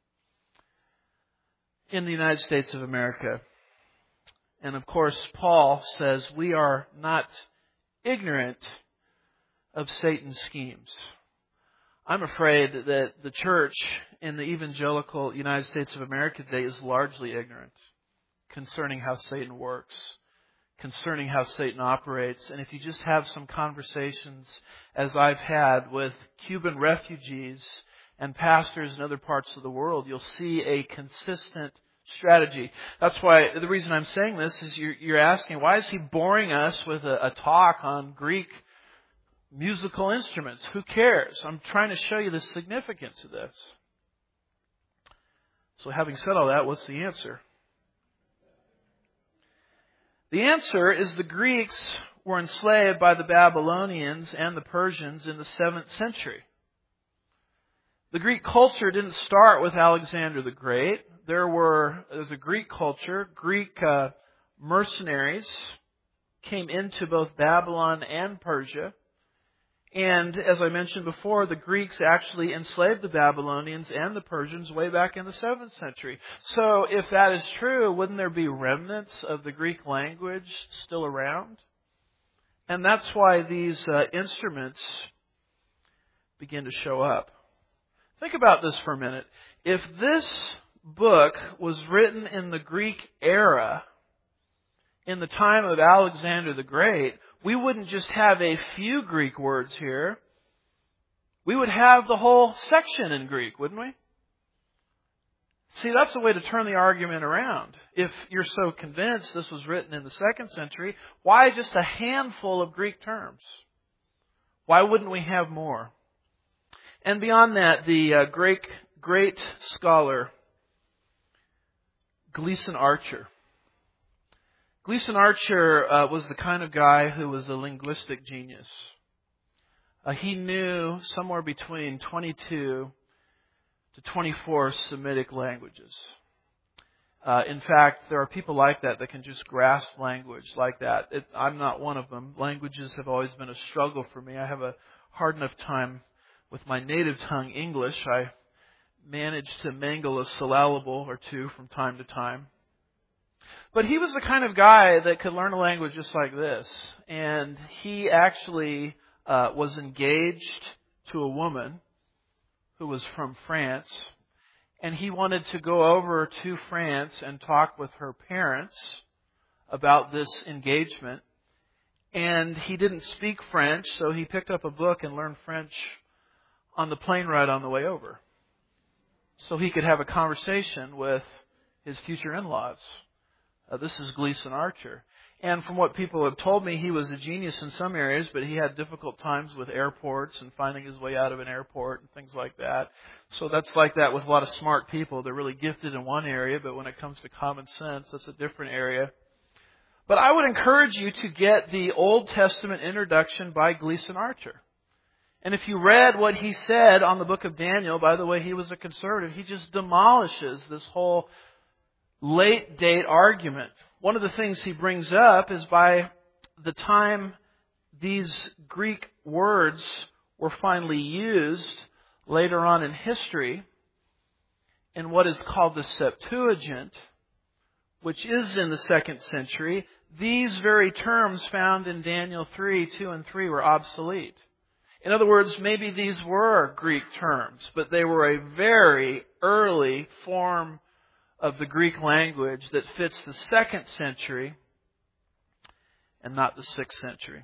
in the United States of America. And of course, Paul says we are not ignorant of Satan's schemes. I'm afraid that the church in the evangelical United States of America today is largely ignorant concerning how Satan works, concerning how Satan operates. And if you just have some conversations, as I've had with Cuban refugees and pastors in other parts of the world, you'll see a consistent strategy. That's why the reason I'm saying this is you're asking, why is he boring us with a talk on Greek musical instruments? Who cares? I'm trying to show you the significance of this. So having said all that, what's the answer? The answer is the Greeks were enslaved by the Babylonians and the Persians in the 7th century. The Greek culture didn't start with Alexander the Great. There's a Greek culture. Greek mercenaries came into both Babylon and Persia. And as I mentioned before, the Greeks actually enslaved the Babylonians and the Persians way back in the 7th century. So if that is true, wouldn't there be remnants of the Greek language still around? And that's why these instruments begin to show up. Think about this for a minute. If this book was written in the Greek era, in the time of Alexander the Great, we wouldn't just have a few Greek words here. We would have the whole section in Greek, wouldn't we? See, that's the way to turn the argument around. If you're so convinced this was written in the 2nd century, why just a handful of Greek terms? Why wouldn't we have more? And beyond that, the great scholar Gleason Archer. Gleason Archer was the kind of guy who was a linguistic genius. He knew somewhere between 22 to 24 Semitic languages. In fact, there are people like that can just grasp language like that. I'm not one of them. Languages have always been a struggle for me. I have a hard enough time with my native tongue, English. I manage to mangle a syllable or two from time to time. But he was the kind of guy that could learn a language just like this. And he actually was engaged to a woman who was from France. And he wanted to go over to France and talk with her parents about this engagement. And he didn't speak French, so he picked up a book and learned French on the plane ride on the way over, so he could have a conversation with his future in-laws. This is Gleason Archer. And from what people have told me, he was a genius in some areas, but he had difficult times with airports and finding his way out of an airport and things like that. So that's like that with a lot of smart people. They're really gifted in one area, but when it comes to common sense, that's a different area. But I would encourage you to get the Old Testament introduction by Gleason Archer. And if you read what he said on the book of Daniel, by the way, he was a conservative, he just demolishes this whole late date argument. One of the things he brings up is by the time these Greek words were finally used later on in history in what is called the Septuagint, which is in the 2nd century, these very terms found in Daniel 3, 2 and 3 were obsolete. In other words, maybe these were Greek terms, but they were a very early form of the Greek language that fits the 2nd century and not the 6th century.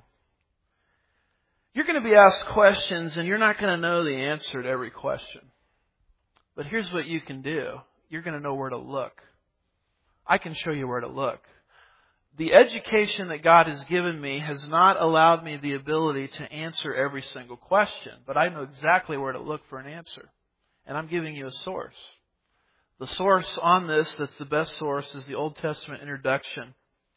You're going to be asked questions and you're not going to know the answer to every question. But here's what you can do. You're going to know where to look. I can show you where to look. The education that God has given me has not allowed me the ability to answer every single question, but I know exactly where to look for an answer. And I'm giving you a source. The source on this that's the best source is the Old Testament introduction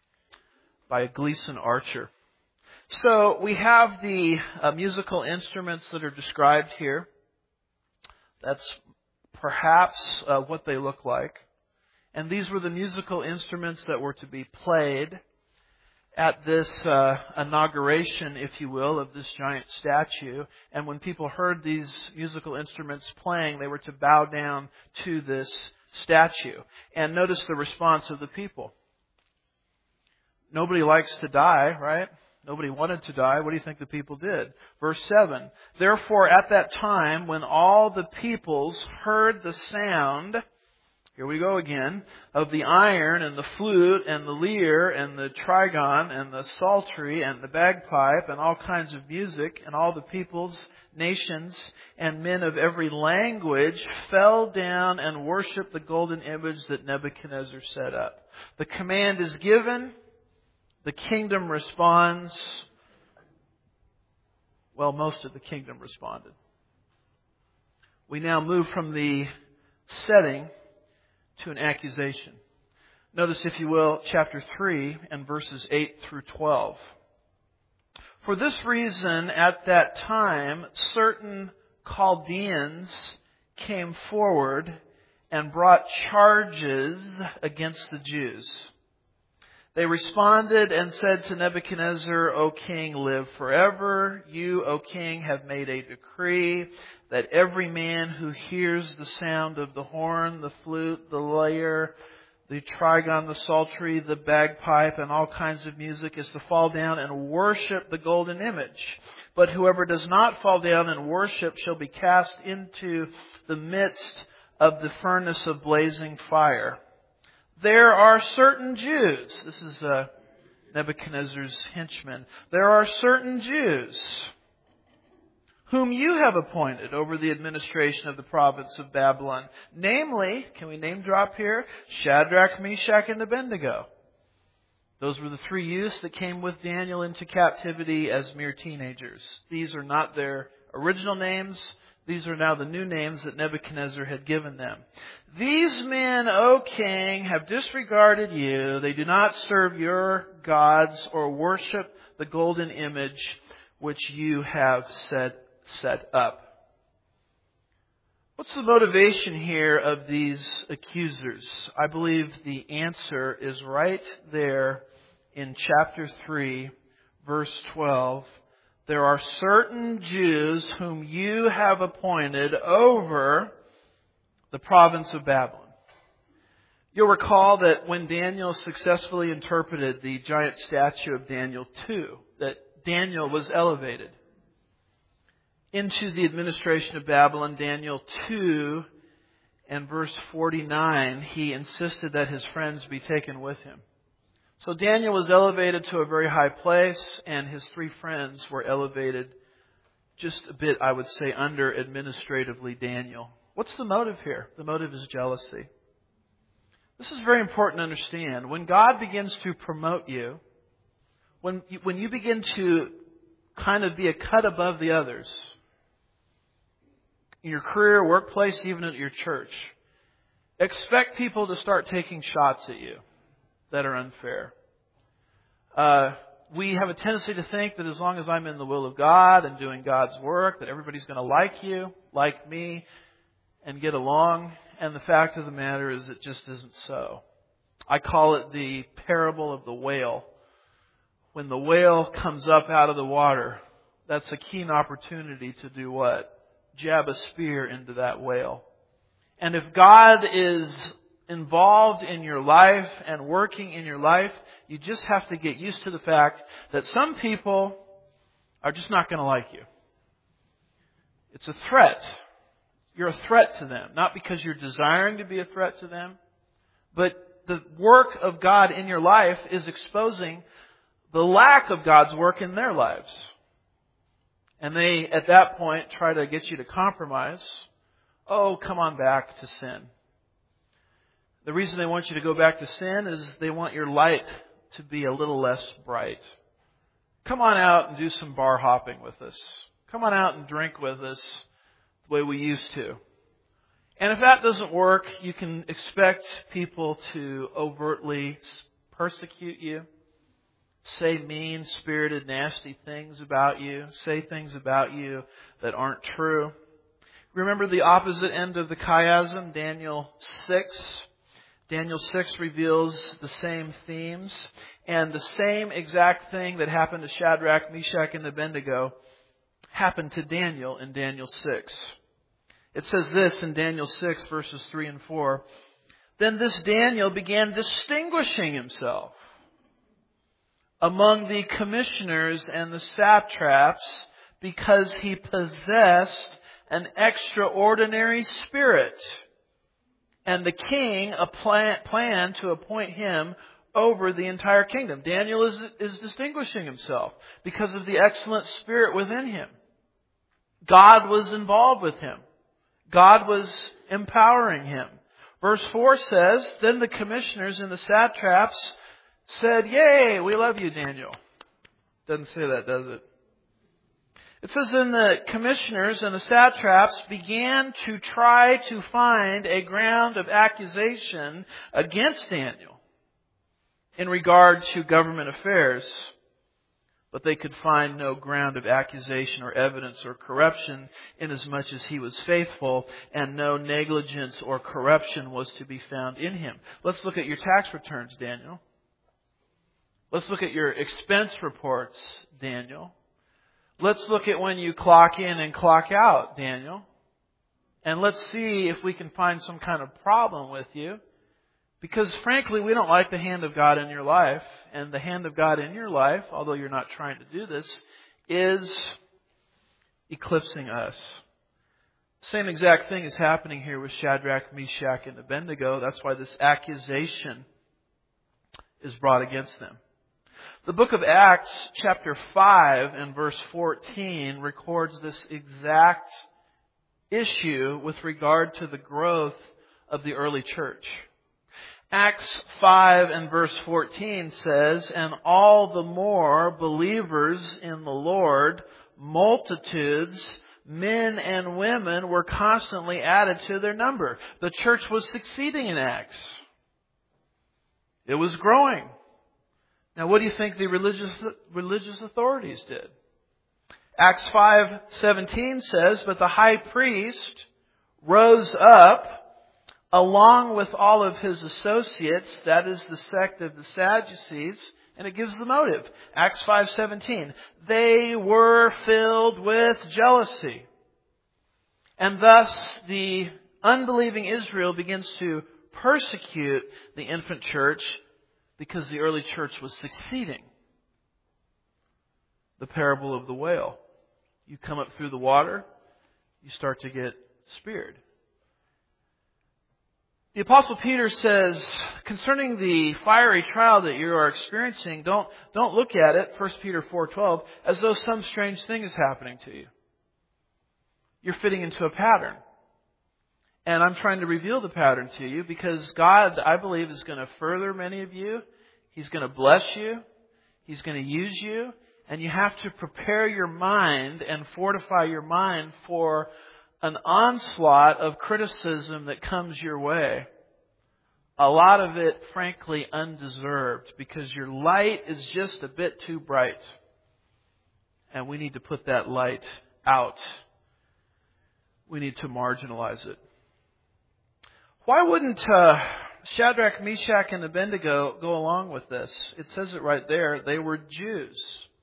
by Gleason Archer. So we have the musical instruments that are described here. That's perhaps what they look like. And these were the musical instruments that were to be played at this inauguration, if you will, of this giant statue. And when people heard these musical instruments playing, they were to bow down to this statue. And notice the response of the people. Nobody likes to die, right? Nobody wanted to die. What do you think the people did? Verse 7. Therefore, at that time, when all the peoples heard the sound, here we go again, of the iron and the flute and the lyre and the trigon and the psaltery and the bagpipe and all kinds of music, and all the peoples, nations, and men of every language fell down and worshipped the golden image that Nebuchadnezzar set up. The command is given. The kingdom responds. Well, most of the kingdom responded. We now move from the setting to an accusation. Notice, if you will, chapter 3 and verses 8 through 12. For this reason, at that time, certain Chaldeans came forward and brought charges against the Jews. They responded and said to Nebuchadnezzar, O king, live forever. You, O king, have made a decree that every man who hears the sound of the horn, the flute, the lyre, the trigon, the psaltery, the bagpipe, and all kinds of music is to fall down and worship the golden image. But whoever does not fall down and worship shall be cast into the midst of the furnace of blazing fire. There are certain Jews, this is Nebuchadnezzar's henchmen, there are certain Jews whom you have appointed over the administration of the province of Babylon. Namely, can we name drop here? Shadrach, Meshach, and Abednego. Those were the three youths that came with Daniel into captivity as mere teenagers. These are not their original names. These are now the new names that Nebuchadnezzar had given them. These men, O king, have disregarded you. They do not serve your gods or worship the golden image which you have set up. What's the motivation here of these accusers? I believe the answer is right there in chapter 3, verse 12. There are certain Jews whom you have appointed over the province of Babylon. You'll recall that when Daniel successfully interpreted the giant statue of Daniel 2, that Daniel was elevated into the administration of Babylon. Daniel 2 and verse 49, he insisted that his friends be taken with him. So Daniel was elevated to a very high place, and his three friends were elevated just a bit, I would say, under administratively Daniel. What's the motive here? The motive is jealousy. This is very important to understand. When God begins to promote you, when you begin to kind of be a cut above the others, in your career, workplace, even at your church, expect people to start taking shots at you that are unfair. We have a tendency to think that as long as I'm in the will of God and doing God's work, that everybody's going to like you, like me, and get along. And the fact of the matter is it just isn't so. I call it the parable of the whale. When the whale comes up out of the water, that's a keen opportunity to do what? Jab a spear into that whale. And if God is involved in your life and working in your life, you just have to get used to the fact that some people are just not going to like you. It's a threat. You're a threat to them. Not because you're desiring to be a threat to them, but the work of God in your life is exposing the lack of God's work in their lives. And they, at that point, try to get you to compromise. Oh, come on back to sin. The reason they want you to go back to sin is they want your light to be a little less bright. Come on out and do some bar hopping with us. Come on out and drink with us the way we used to. And if that doesn't work, you can expect people to overtly persecute you, say mean-spirited, nasty things about you, say things about you that aren't true. Remember the opposite end of the chiasm, Daniel 6? Daniel 6 reveals the same themes, and the same exact thing that happened to Shadrach, Meshach, and Abednego happened to Daniel in Daniel 6. It says this in Daniel 6, verses 3 and 4. Then this Daniel began distinguishing himself among the commissioners and the satraps because he possessed an extraordinary spirit. And the king planned to appoint him over the entire kingdom. Daniel is distinguishing himself because of the excellent spirit within him. God was involved with him. God was empowering him. Verse 4 says, then the commissioners and the satraps said, yay, we love you, Daniel. Doesn't say that, does it? It says, then the commissioners and the satraps began to try to find a ground of accusation against Daniel in regard to government affairs. But they could find no ground of accusation or evidence or corruption, inasmuch as he was faithful, and no negligence or corruption was to be found in him. Let's look at your tax returns, Daniel. Let's look at your expense reports, Daniel. Let's look at when you clock in and clock out, Daniel. And let's see if we can find some kind of problem with you. Because frankly, we don't like the hand of God in your life. And the hand of God in your life, although you're not trying to do this, is eclipsing us. Same exact thing is happening here with Shadrach, Meshach, and Abednego. That's why this accusation is brought against them. The book of Acts, chapter 5 and verse 14, records this exact issue with regard to the growth of the early church. Acts 5 and verse 14 says, "And all the more believers in the Lord, multitudes, men and women, were constantly added to their number." The church was succeeding in Acts. It was growing. Now what do you think the religious authorities did? Acts 5:17 says, "But the high priest rose up along with all of his associates," that is the sect of the Sadducees, and it gives the motive. Acts 5:17. "They were filled with jealousy." And thus the unbelieving Israel begins to persecute the infant church because the early church was succeeding. The parable of the whale. You come up through the water, you start to get speared. The Apostle Peter says, concerning the fiery trial that you are experiencing, don't look at it, 1 Peter 4:12, as though some strange thing is happening to you. You're fitting into a pattern. And I'm trying to reveal the pattern to you because God, I believe, is going to further many of you. He's going to bless you. He's going to use you. And you have to prepare your mind and fortify your mind for an onslaught of criticism that comes your way. A lot of it, frankly, undeserved because your light is just a bit too bright. And we need to put that light out. We need to marginalize it. Why wouldn't Shadrach, Meshach, and Abednego go along with this? It says it right there. They were Jews.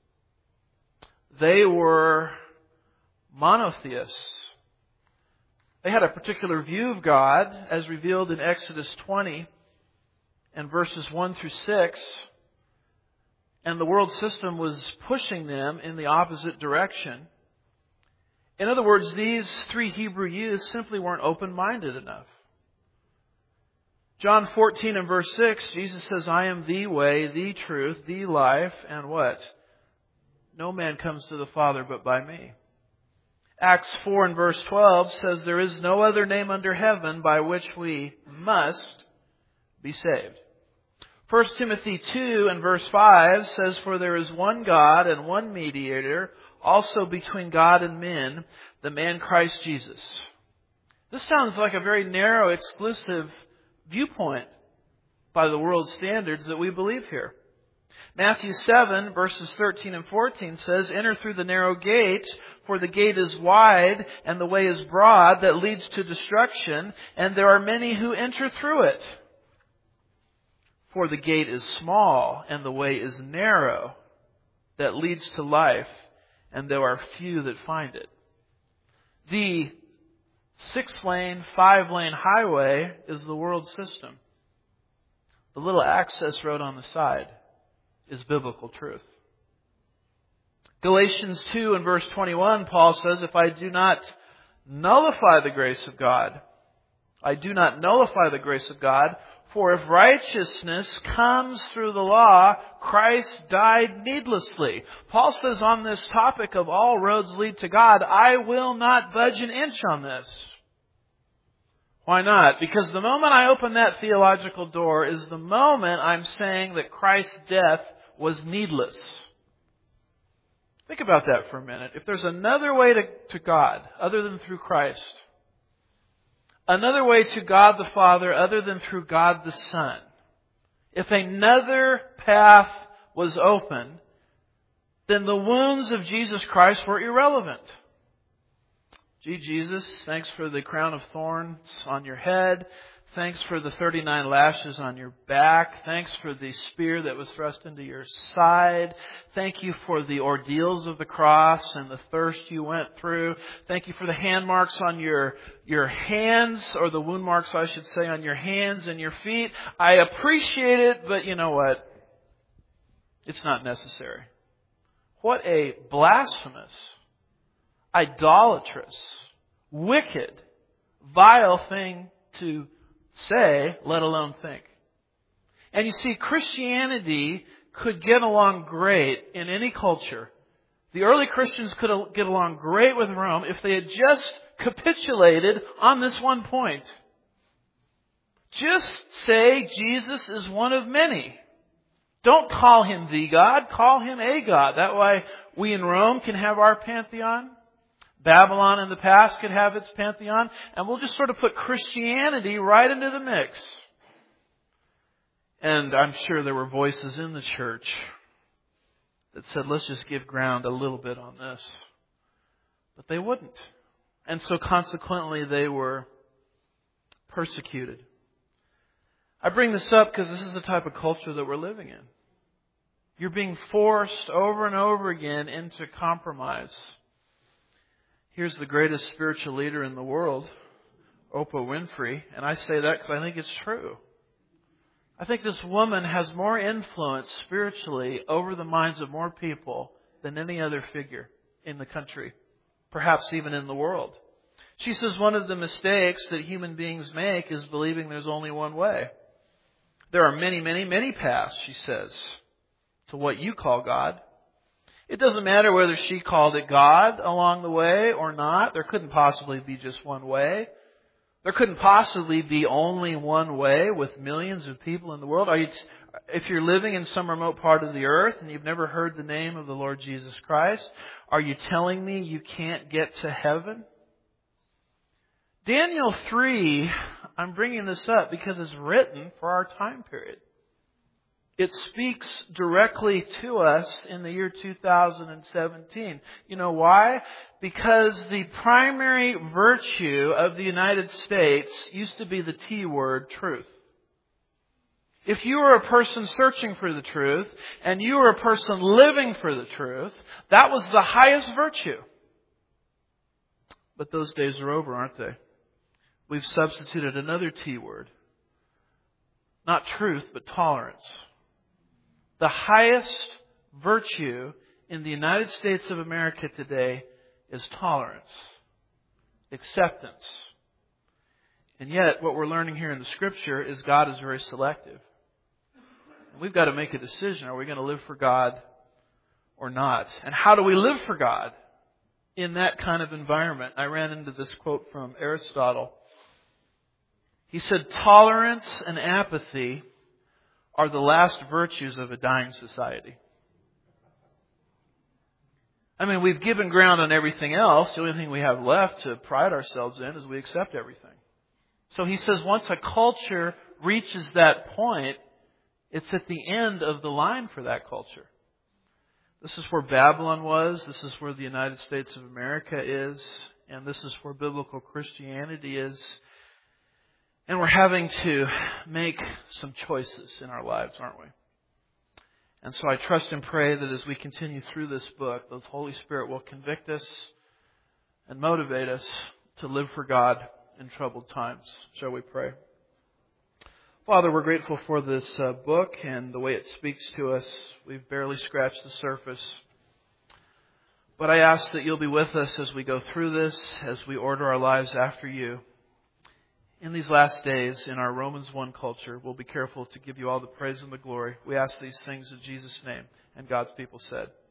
They were monotheists. They had a particular view of God as revealed in Exodus 20 and verses 1 through 6. And the world system was pushing them in the opposite direction. In other words, these three Hebrew youths simply weren't open-minded enough. John 14 and verse 6, Jesus says, "I am the way, the truth, the life," and what? "No man comes to the Father but by me." Acts 4 and verse 12 says, "There is no other name under heaven by which we must be saved." 1 Timothy 2 and verse 5 says, "For there is one God and one mediator, also between God and men, the man Christ Jesus." This sounds like a very narrow, exclusive viewpoint by the world's standards that we believe here. Matthew 7 verses 13 and 14 says, "Enter through the narrow gate, for the gate is wide and the way is broad that leads to destruction, and there are many who enter through it. For the gate is small and the way is narrow that leads to life, and there are few that find it." The 6-lane, 5-lane highway is the world system. The little access road on the side is biblical truth. Galatians 2 and verse 21, Paul says, "If I do not nullify the grace of God, I do not nullify the grace of God, for if righteousness comes through the law, Christ died needlessly." Paul says on this topic of all roads lead to God, I will not budge an inch on this. Why not? Because the moment I open that theological door is the moment I'm saying that Christ's death was needless. Think about that for a minute. If there's another way to God other than through Christ, another way to God the Father other than through God the Son, if another path was open, then the wounds of Jesus Christ were irrelevant. Gee, Jesus, thanks for the crown of thorns on your head. Thanks for the 39 lashes on your back. Thanks for the spear that was thrust into your side. Thank you for the ordeals of the cross and the thirst you went through. Thank you for the hand marks on your hands, or the wound marks, I should say, on your hands and your feet. I appreciate it, but you know what? It's not necessary. What a blasphemous, idolatrous, wicked, vile thing to say, let alone think. And you see, Christianity could get along great in any culture. The early Christians could get along great with Rome if they had just capitulated on this one point. Just say Jesus is one of many. Don't call Him the God, call Him a God. That way we in Rome can have our pantheon. Babylon in the past could have its pantheon. And we'll just sort of put Christianity right into the mix. And I'm sure there were voices in the church that said, let's just give ground a little bit on this. But they wouldn't. And so consequently they were persecuted. I bring this up because this is the type of culture that we're living in. You're being forced over and over again into compromise. Here's the greatest spiritual leader in the world, Oprah Winfrey, and I say that because I think it's true. I think this woman has more influence spiritually over the minds of more people than any other figure in the country, perhaps even in the world. She says one of the mistakes that human beings make is believing there's only one way. There are many, many, many paths, she says, to what you call God. It doesn't matter whether she called it God along the way or not. There couldn't possibly be just one way. There couldn't possibly be only one way with millions of people in the world. If you're living in some remote part of the earth and you've never heard the name of the Lord Jesus Christ, are you telling me you can't get to heaven? Daniel 3, I'm bringing this up because it's written for our time period. It speaks directly to us in the year 2017. You know why? Because the primary virtue of the United States used to be the T word, truth. If you were a person searching for the truth and you were a person living for the truth, that was the highest virtue. But those days are over, aren't they? We've substituted another T word. Not truth, but tolerance. The highest virtue in the United States of America today is tolerance, acceptance. And yet, what we're learning here in the Scripture is God is very selective. And we've got to make a decision. Are we going to live for God or not? And how do we live for God in that kind of environment? I ran into this quote from Aristotle. He said, tolerance and apathy are the last virtues of a dying society. I mean, we've given ground on everything else. The only thing we have left to pride ourselves in is we accept everything. So he says once a culture reaches that point, it's at the end of the line for that culture. This is where Babylon was. This is where the United States of America is. And this is where biblical Christianity is. And we're having to make some choices in our lives, aren't we? And so I trust and pray that as we continue through this book, the Holy Spirit will convict us and motivate us to live for God in troubled times. Shall we pray? Father, we're grateful for this book and the way it speaks to us. We've barely scratched the surface. But I ask that you'll be with us as we go through this, as we order our lives after you. In these last days, in our Romans 1 culture, we'll be careful to give you all the praise and the glory. We ask these things in Jesus' name. And God's people said,